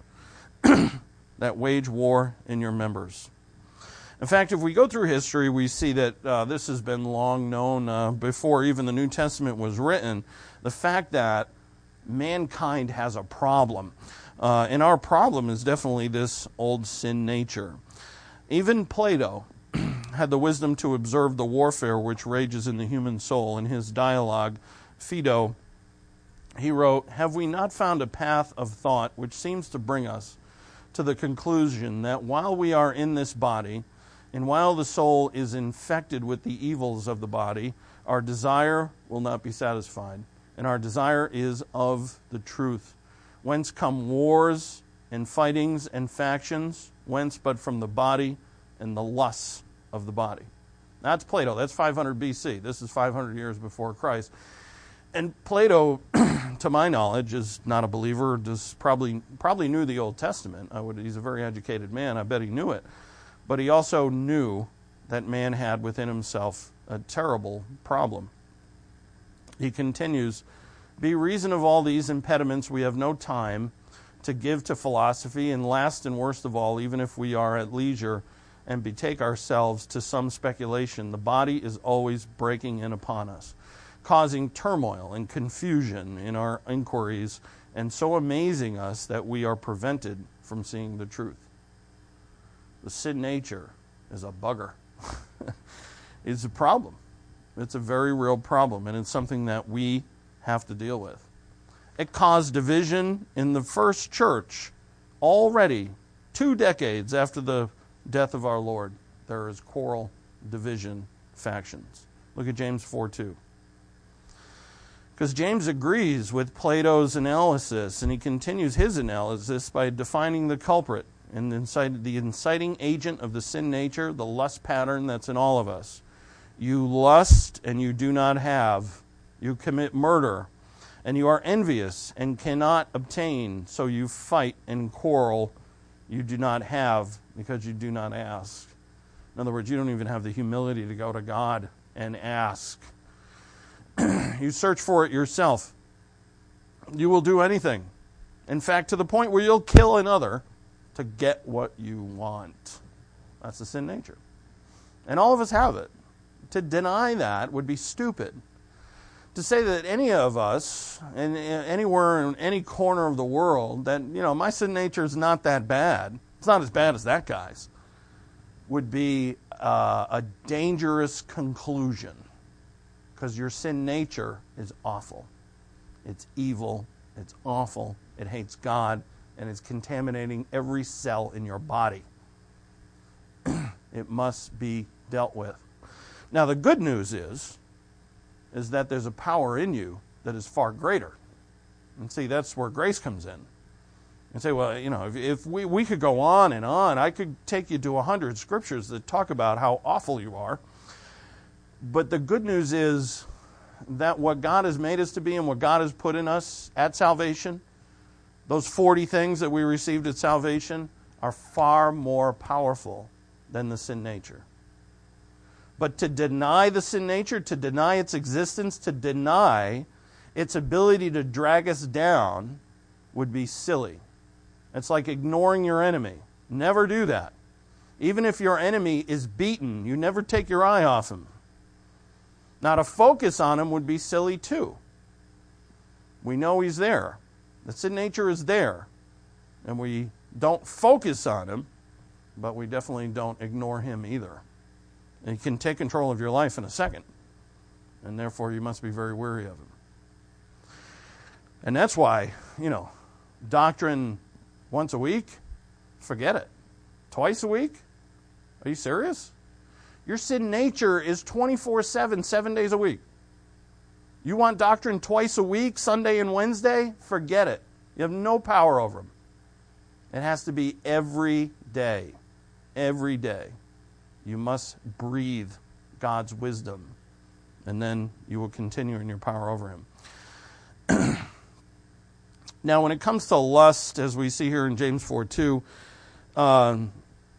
That wage war in your members. In fact, if we go through history, we see that uh, this has been long known uh, before even the New Testament was written, the fact that mankind has a problem. Uh, and our problem is definitely this old sin nature. Even Plato had the wisdom to observe the warfare which rages in the human soul. In his dialogue, Phaedo, he wrote, have we not found a path of thought which seems to bring us to the conclusion that while we are in this body, and while the soul is infected with the evils of the body, our desire will not be satisfied, and our desire is of the truth. Whence come wars and fightings and factions? Whence but from the body and the lusts of the body? That's Plato. That's five hundred B C. This is five hundred years before Christ. And Plato, to my knowledge, is not a believer. Does probably probably knew the Old Testament. I would. He's a very educated man. I bet he knew it. But he also knew that man had within himself a terrible problem. He continues, be reason of all these impediments, we have no time to give to philosophy, and last and worst of all, even if we are at leisure and betake ourselves to some speculation, the body is always breaking in upon us, causing turmoil and confusion in our inquiries, and so amazing us that we are prevented from seeing the truth. The sin nature is a bugger. It's a problem. It's a very real problem, and it's something that we have to deal with. It caused division in the first church already two decades after the death of our Lord. There is quarrel, division, factions. Look at James four two. Because James agrees with Plato's analysis, and he continues his analysis by defining the culprit and the inciting agent of the sin nature, the lust pattern that's in all of us. You lust and you do not have. You commit murder, and you are envious and cannot obtain, so you fight and quarrel. You do not have because you do not ask. In other words, you don't even have the humility to go to God and ask. You search for it yourself. You will do anything. In fact, to the point where you'll kill another to get what you want. That's the sin nature. And all of us have it. To deny that would be stupid. To say that any of us, in, in anywhere in any corner of the world, that, you know, my sin nature is not that bad, it's not as bad as that guy's, would be uh, a dangerous conclusion. Because your sin nature is awful. It's evil. It's awful. It hates God. And it's contaminating every cell in your body. It must be dealt with. Now, the good news is, is that there's a power in you that is far greater. And see, that's where grace comes in. And say, well, you know, if, if we, we could go on and on, I could take you to a hundred scriptures that talk about how awful you are. But the good news is that what God has made us to be and what God has put in us at salvation, those forty things that we received at salvation, are far more powerful than the sin nature. But to deny the sin nature, to deny its existence, to deny its ability to drag us down would be silly. It's like ignoring your enemy. Never do that. Even if your enemy is beaten, you never take your eye off him. Now, to focus on him would be silly too. We know he's there. The sin nature is there. And we don't focus on him, but we definitely don't ignore him either. And he can take control of your life in a second. And therefore, you must be very wary of him. And that's why, you know, doctrine once a week, forget it. Twice a week? Are you serious? Your sin nature is twenty-four seven, seven days a week. You want doctrine twice a week, Sunday and Wednesday? Forget it. You have no power over them. It has to be every day. Every day. You must breathe God's wisdom, and then you will continue in your power over him. Now, when it comes to lust, as we see here in James four two, um,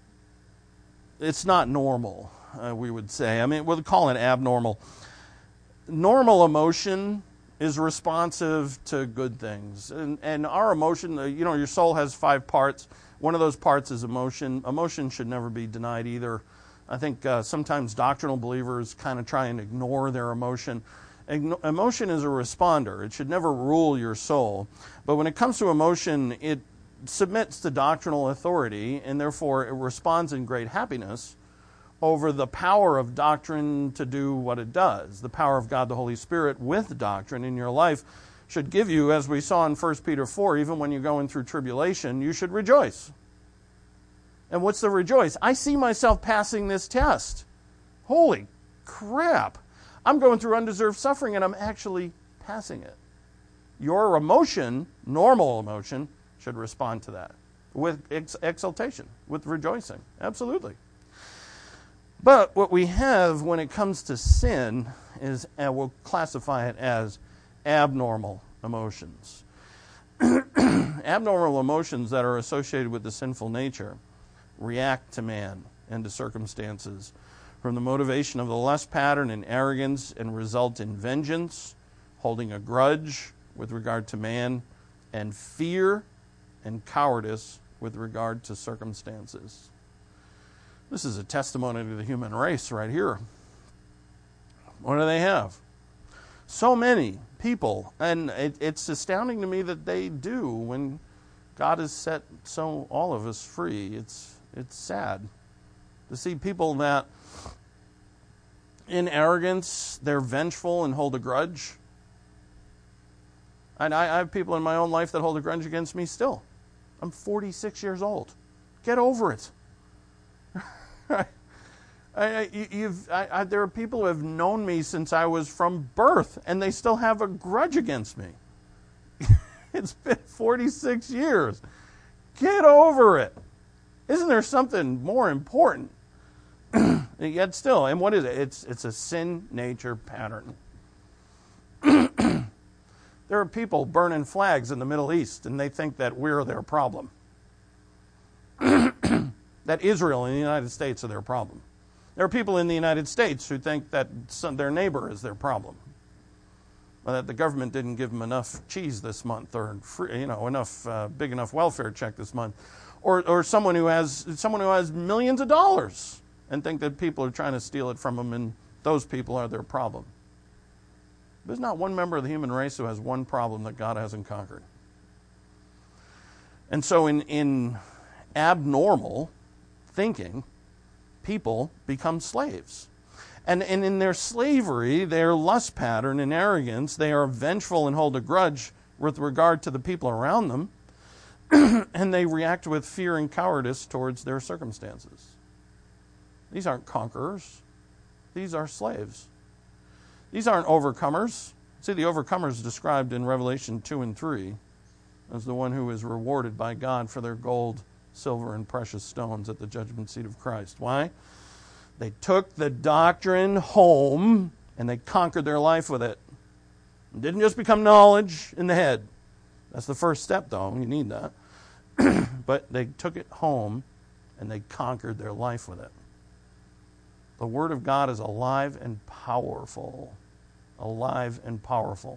it's not normal, uh, we would say. I mean, we'll call it abnormal. Normal emotion is responsive to good things. And, and our emotion, you know, your soul has five parts. One of those parts is emotion. Emotion should never be denied either. I think uh, sometimes doctrinal believers kind of try and ignore their emotion. Igno- emotion is a responder. It should never rule your soul. But when it comes to emotion, it submits to doctrinal authority, and therefore it responds in great happiness over the power of doctrine to do what it does. The power of God the Holy Spirit with doctrine in your life should give you, as we saw in First Peter four, even when you're going through tribulation, you should rejoice. And what's the rejoice? I see myself passing this test. Holy crap. I'm going through undeserved suffering and I'm actually passing it. Your emotion, normal emotion, should respond to that with ex- exultation, with rejoicing. Absolutely. But what we have when it comes to sin is, and we'll classify it as abnormal emotions. Abnormal emotions that are associated with the sinful nature react to man and to circumstances from the motivation of the lust pattern and arrogance, and result in vengeance, holding a grudge with regard to man, and fear and cowardice with regard to circumstances. This is a testimony to the human race right here. What do they have? So many people, and it, it's astounding to me that they do when God has set so all of us free. It's it's sad to see people that in arrogance, they're vengeful and hold a grudge. And I, I have people in my own life that hold a grudge against me still. I'm forty-six years old. Get over it. uh, I, I, you've, I, I, there are people who have known me since I was from birth, and they still have a grudge against me. It's been forty-six years. Get over it. Isn't there something more important? Yet still, and what is it? It's, it's a sin nature pattern. There are people burning flags in the Middle East, and they think that we're their problem. That Israel and the United States are their problem. There are people in the United States who think that some, their neighbor is their problem. Or that the government didn't give them enough cheese this month, or free, you know, enough uh, big enough welfare check this month, or or someone who has someone who has millions of dollars and think that people are trying to steal it from them, and those people are their problem. There's not one member of the human race who has one problem that God hasn't conquered. And so in, in abnormal thinking, people become slaves. And, and in their slavery, their lust pattern and arrogance, they are vengeful and hold a grudge with regard to the people around them, and they react with fear and cowardice towards their circumstances. These aren't conquerors. These are slaves. These aren't overcomers. See, the overcomer is described in Revelation two and three as the one who is rewarded by God for their gold, silver, and precious stones at the judgment seat of Christ. Why? They took the doctrine home and they conquered their life with it. It didn't just become knowledge in the head. That's the first step, though. You need that. But they took it home and they conquered their life with it. The Word of God is alive and powerful. Alive and powerful.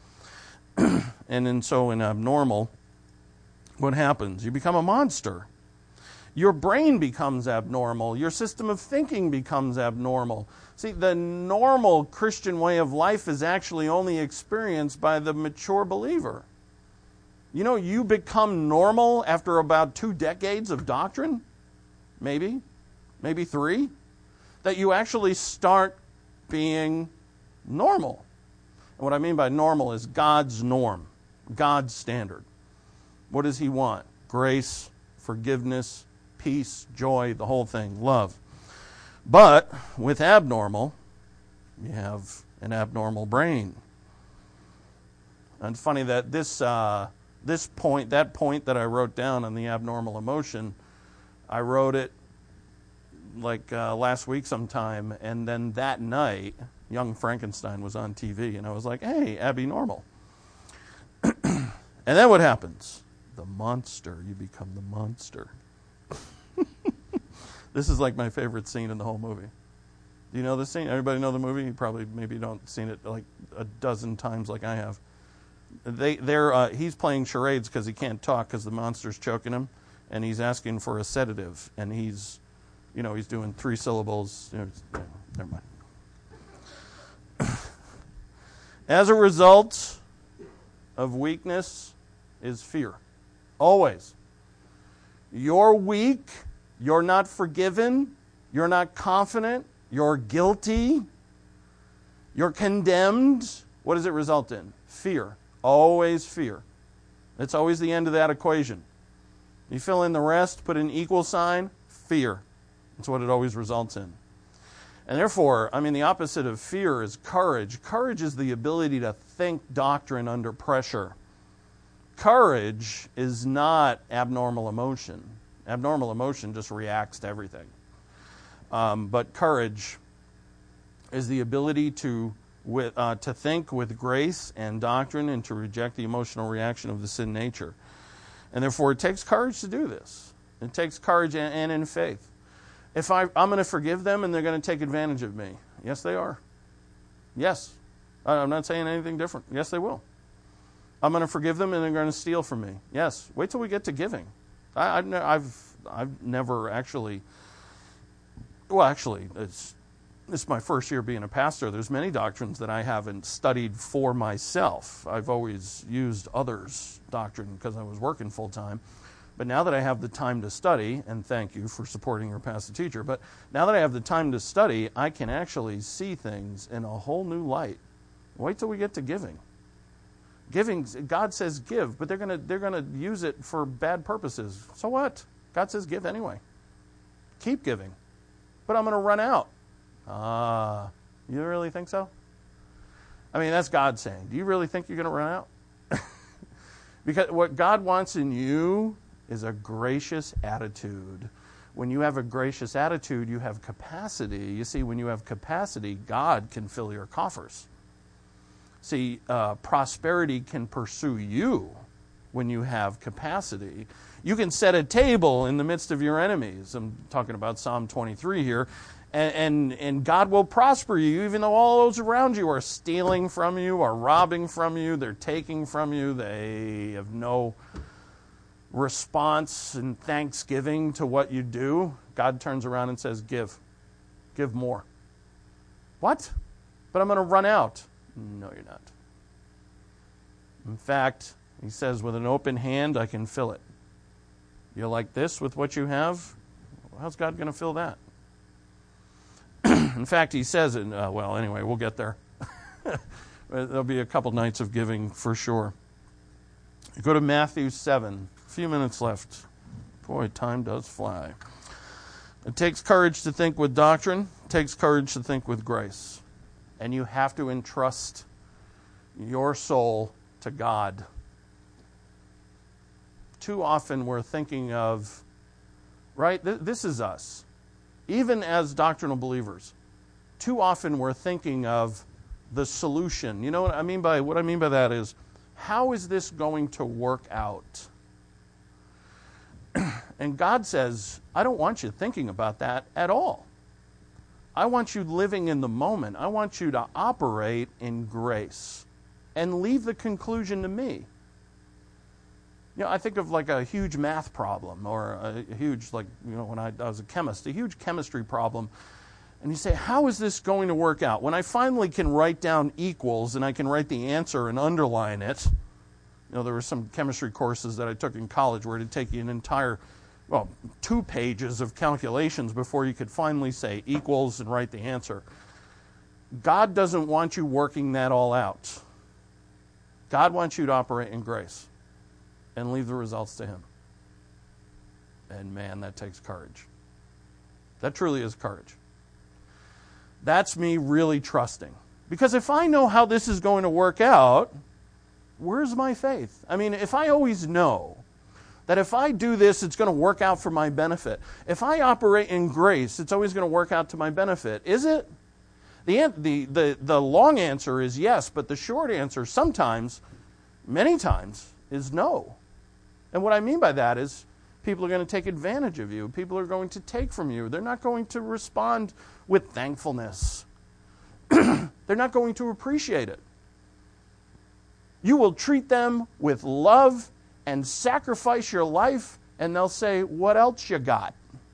And then so in abnormal, what happens? You become a monster. Your brain becomes abnormal. Your system of thinking becomes abnormal. See, the normal Christian way of life is actually only experienced by the mature believer. You know, you become normal after about two decades of doctrine. Maybe. Maybe three. That you actually start being normal. And what I mean by normal is God's norm, God's standard. What does He want? Grace, forgiveness, peace, joy, the whole thing, love. But with abnormal, you have an abnormal brain. And it's funny that this uh, this point, that point that I wrote down on the abnormal emotion, I wrote it like uh, last week sometime, and then that night, Young Frankenstein was on T V, and I was like, hey, Abby Normal. And then what happens? The monster. You become the monster. This is like my favorite scene in the whole movie. Do you know this scene? Everybody know the movie? You probably maybe don't seen it like a dozen times like I have. They, they're, uh, he's playing charades because he can't talk because the monster's choking him, and he's asking for a sedative, and he's, you know, he's doing three syllables. You know, never mind. As a result of weakness is fear. Always. You're weak. You're not forgiven. You're not confident. You're guilty. You're condemned. What does it result in? Fear. Always fear. It's always the end of that equation. You fill in the rest, put an equal sign, fear. That's what it always results in. And therefore, I mean, the opposite of fear is courage. Courage is the ability to think doctrine under pressure. Courage is not abnormal emotion. Abnormal emotion just reacts to everything. Um, but courage is the ability to with, uh, to think with grace and doctrine and to reject the emotional reaction of the sin nature. And therefore, it takes courage to do this. It takes courage and, and in faith. If I, I'm going to forgive them and they're going to take advantage of me. Yes, they are. Yes. I'm not saying anything different. Yes, they will. I'm going to forgive them and they're going to steal from me. Yes. Wait till we get to giving. I, I've, I've, I've never actually, well, actually, it's, it's my first year being a pastor. There's many doctrines that I haven't studied for myself. I've always used others' doctrine because I was working full time. But now that I have the time to study, and thank you for supporting your pastor teacher, but now that I have the time to study, I can actually see things in a whole new light. Wait till we get to giving. Giving, God says give, but they're gonna they're gonna use it for bad purposes. So what? God says give anyway. Keep giving. but I'm going to run out. Ah, uh, you really think so? I mean, that's God saying. Do you really think you're going to run out? Because what God wants in you is a gracious attitude. When you have a gracious attitude, you have capacity. You see, when you have capacity, God can fill your coffers. See, uh, prosperity can pursue you when you have capacity. You can set a table in the midst of your enemies. I'm talking about Psalm twenty-three here. And, and, and God will prosper you, even though all those around you are stealing from you, are robbing from you, they're taking from you. They have no response and thanksgiving to what you do. God turns around and says, give. Give more. What? But I'm going to run out. No, you're not. In fact, he says, with an open hand, I can fill it. You're like this with what you have? How's God going to fill that? In fact, he says, in, uh, well, anyway, we'll get there. There'll be a couple nights of giving for sure. Go to Matthew seven. A few minutes left. Boy, time does fly. It takes courage to think with doctrine. It takes courage to think with grace. And you have to entrust your soul to God. Too often we're thinking of, right, th- this is us. Even as doctrinal believers, too often we're thinking of the solution. You know what I mean by what I mean by that is, how is this going to work out? And God says, I don't want you thinking about that at all. I want you living in the moment. I want you to operate in grace and leave the conclusion to me. You know, I think of like a huge math problem or a huge, like, you know, when I, I was a chemist, a huge chemistry problem. And you say, how is this going to work out? When I finally can write down equals and I can write the answer and underline it. You know, there were some chemistry courses that I took in college where it'd take you an entire, well, two pages of calculations before you could finally say equals and write the answer. God doesn't want you working that all out. God wants you to operate in grace and leave the results to Him. And man, that takes courage. That truly is courage. That's me really trusting. Because if I know how this is going to work out, where's my faith? I mean, if I always know that if I do this, it's going to work out for my benefit. If I operate in grace, it's always going to work out to my benefit. Is it? The, the, the, the long answer is yes, but the short answer sometimes, many times, is no. And what I mean by that is people are going to take advantage of you. People are going to take from you. They're not going to respond with thankfulness. They're not going to appreciate it. You will treat them with love and sacrifice your life, and they'll say, what else you got?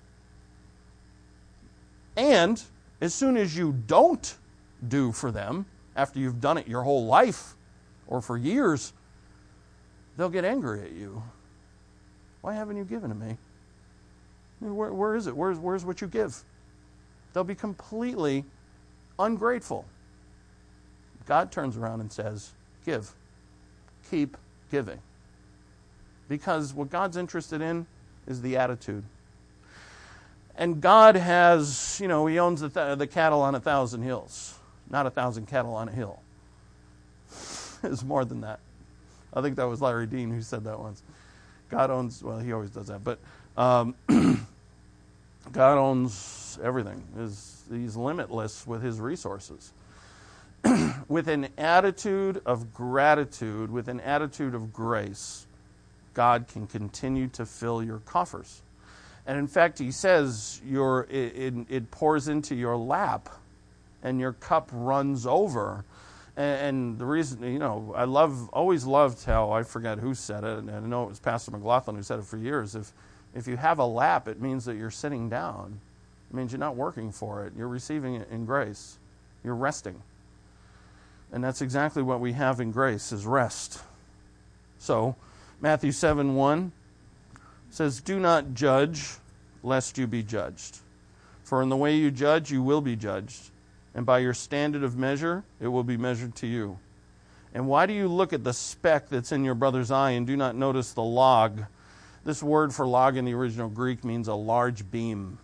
And as soon as you don't do for them, after you've done it your whole life or for years, they'll get angry at you. Why haven't you given to me? Where, where is it? Where's, where's what you give? They'll be completely ungrateful. God turns around and says, give. Keep giving. Because what God's interested in is the attitude. And God has, you know, He owns the, th- the cattle on a thousand hills, not a thousand cattle on a hill. It's more than that. I think that was Larry Dean who said that once. God owns, well, he always does that, but um, God owns everything. He's, he's limitless with His resources. With an attitude of gratitude, with an attitude of grace, God can continue to fill your coffers. And in fact, He says your it, it, it pours into your lap and your cup runs over. And, and the reason, you know, I love, always loved how, I forget who said it, and I know it was Pastor McLaughlin who said it for years. If, if you have a lap, it means that you're sitting down. It means you're not working for it. You're receiving it in grace. You're resting. And that's exactly what we have in grace, is rest. So, Matthew seven one says, do not judge, lest you be judged. For in the way you judge, you will be judged. And by your standard of measure, it will be measured to you. And why do you look at the speck that's in your brother's eye and do not notice the log? This word for log in the original Greek means a large beam.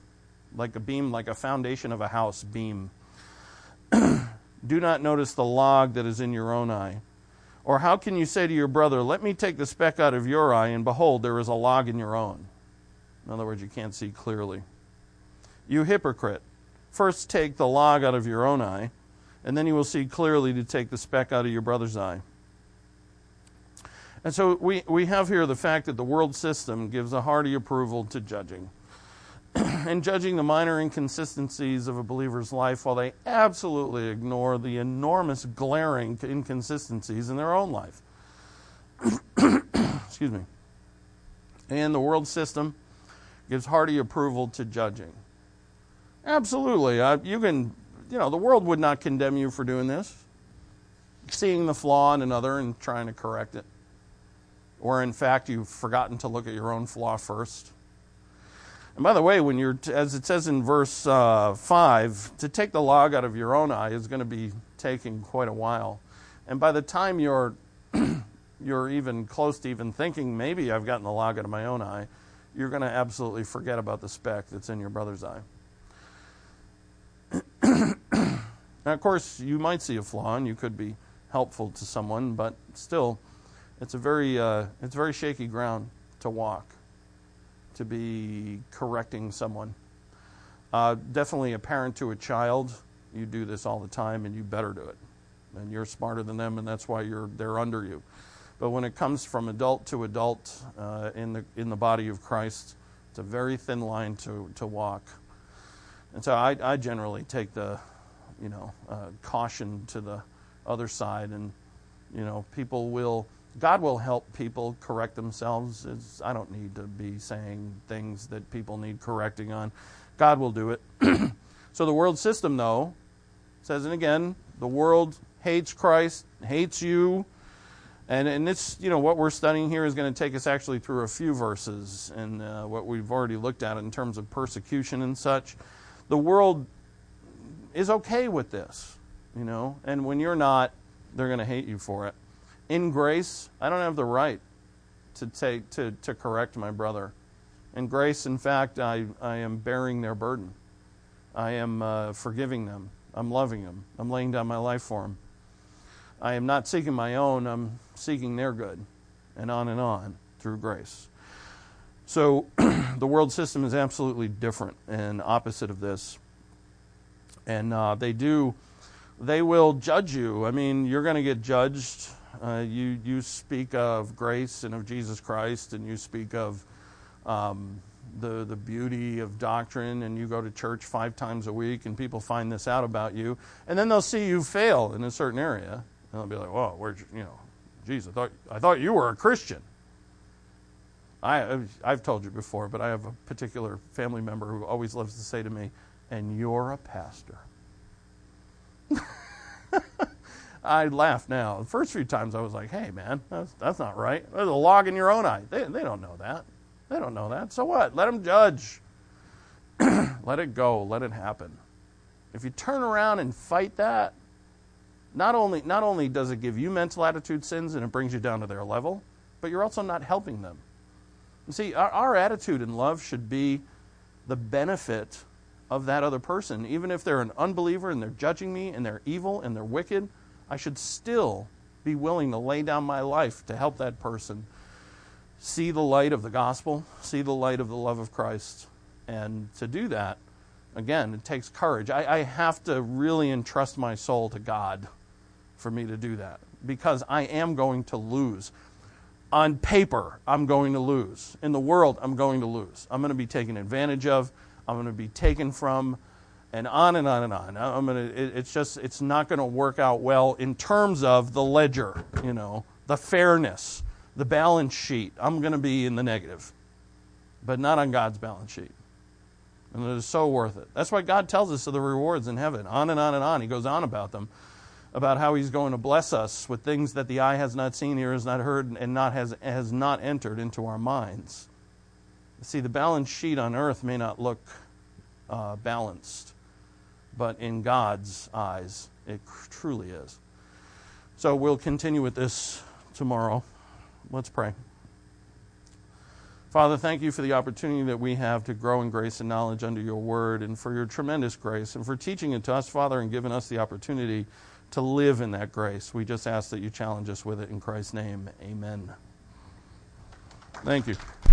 like a beam, like a foundation of a house beam. Do not notice the log that is in your own eye. Or how can you say to your brother, let me take the speck out of your eye, and behold, there is a log in your own? In other words, you can't see clearly. You hypocrite, first take the log out of your own eye, and then you will see clearly to take the speck out of your brother's eye. And so we, we have here the fact that the world system gives a hearty approval to judging. And judging the minor inconsistencies of a believer's life while they absolutely ignore the enormous glaring inconsistencies in their own life. Excuse me. And the world system gives hearty approval to judging. Absolutely. Uh, you can, you know, the world would not condemn you for doing this. Seeing the flaw in another and trying to correct it. Or in fact, you've forgotten to look at your own flaw first. And by the way, when you're, as it says in verse uh, five, to take the log out of your own eye is going to be taking quite a while. And by the time you're you're even close to even thinking, maybe I've gotten the log out of my own eye, you're going to absolutely forget about the speck that's in your brother's eye. Now, of course, you might see a flaw, and you could be helpful to someone, but still, it's a very uh, it's very shaky ground to walk, to be correcting someone. Uh, definitely a parent to a child, you do this all the time, and you better do it. And you're smarter than them, and that's why you're they're under you. But when it comes from adult to adult uh, in the in the body of Christ, it's a very thin line to, to walk. And so I, I generally take the, you know, uh, caution to the other side, and you know, people will. God will help people correct themselves. It's, I don't need to be saying things that people need correcting on. God will do it. So the world system, though, says, and again, the world hates Christ, hates you. And and it's, you know, what we're studying here is going to take us actually through a few verses and uh, what we've already looked at in terms of persecution and such. The world is okay with this, you know, and when you're not, they're going to hate you for it. In grace, I don't have the right to take to, to correct my brother. In grace, in fact, I, I am bearing their burden. I am uh, forgiving them. I'm loving them. I'm laying down my life for them. I am not seeking my own. I'm seeking their good, and on and on through grace. So the world system is absolutely different and opposite of this. And uh, they do, they will judge you. I mean, you're going to get judged. Uh, you you speak of grace and of Jesus Christ, and you speak of um, the the beauty of doctrine, and you go to church five times a week, and people find this out about you, and then they'll see you fail in a certain area, and they'll be like, "Whoa, where'd you, you know, geez, I thought I thought you were a Christian." I I've told you before, but I have a particular family member who always loves to say to me, "And you're a pastor." I laugh now. The first few times I was like, hey, man, that's, that's not right. There's a log in your own eye. They, they don't know that. They don't know that. So what? Let them judge. Let it go. Let it happen. If you turn around and fight that, not only, not only does it give you mental attitude sins and it brings you down to their level, but you're also not helping them. You see, our, our attitude in love should be the benefit of that other person. Even if they're an unbeliever and they're judging me and they're evil and they're wicked, I should still be willing to lay down my life to help that person see the light of the gospel, see the light of the love of Christ. And to do that, again, it takes courage. I, I have to really entrust my soul to God for me to do that, because I am going to lose. On paper, I'm going to lose. In the world, I'm going to lose. I'm going to be taken advantage of. I'm going to be taken from. And on and on and on. I'm gonna. It, it's just. It's not going to work out well in terms of the ledger. You know, the fairness, the balance sheet. I'm going to be in the negative, but not on God's balance sheet. And it is so worth it. That's why God tells us of the rewards in heaven. On and on and on. He goes on about them, about how He's going to bless us with things that the eye has not seen, ear has not heard, and not has has not entered into our minds. See, the balance sheet on earth may not look uh, balanced, but in God's eyes, it truly is. So we'll continue with this tomorrow. Let's pray. Father, thank you for the opportunity that we have to grow in grace and knowledge under your word, and for your tremendous grace, and for teaching it to us, Father, and giving us the opportunity to live in that grace. We just ask that you challenge us with it in Christ's name. Amen. Thank you.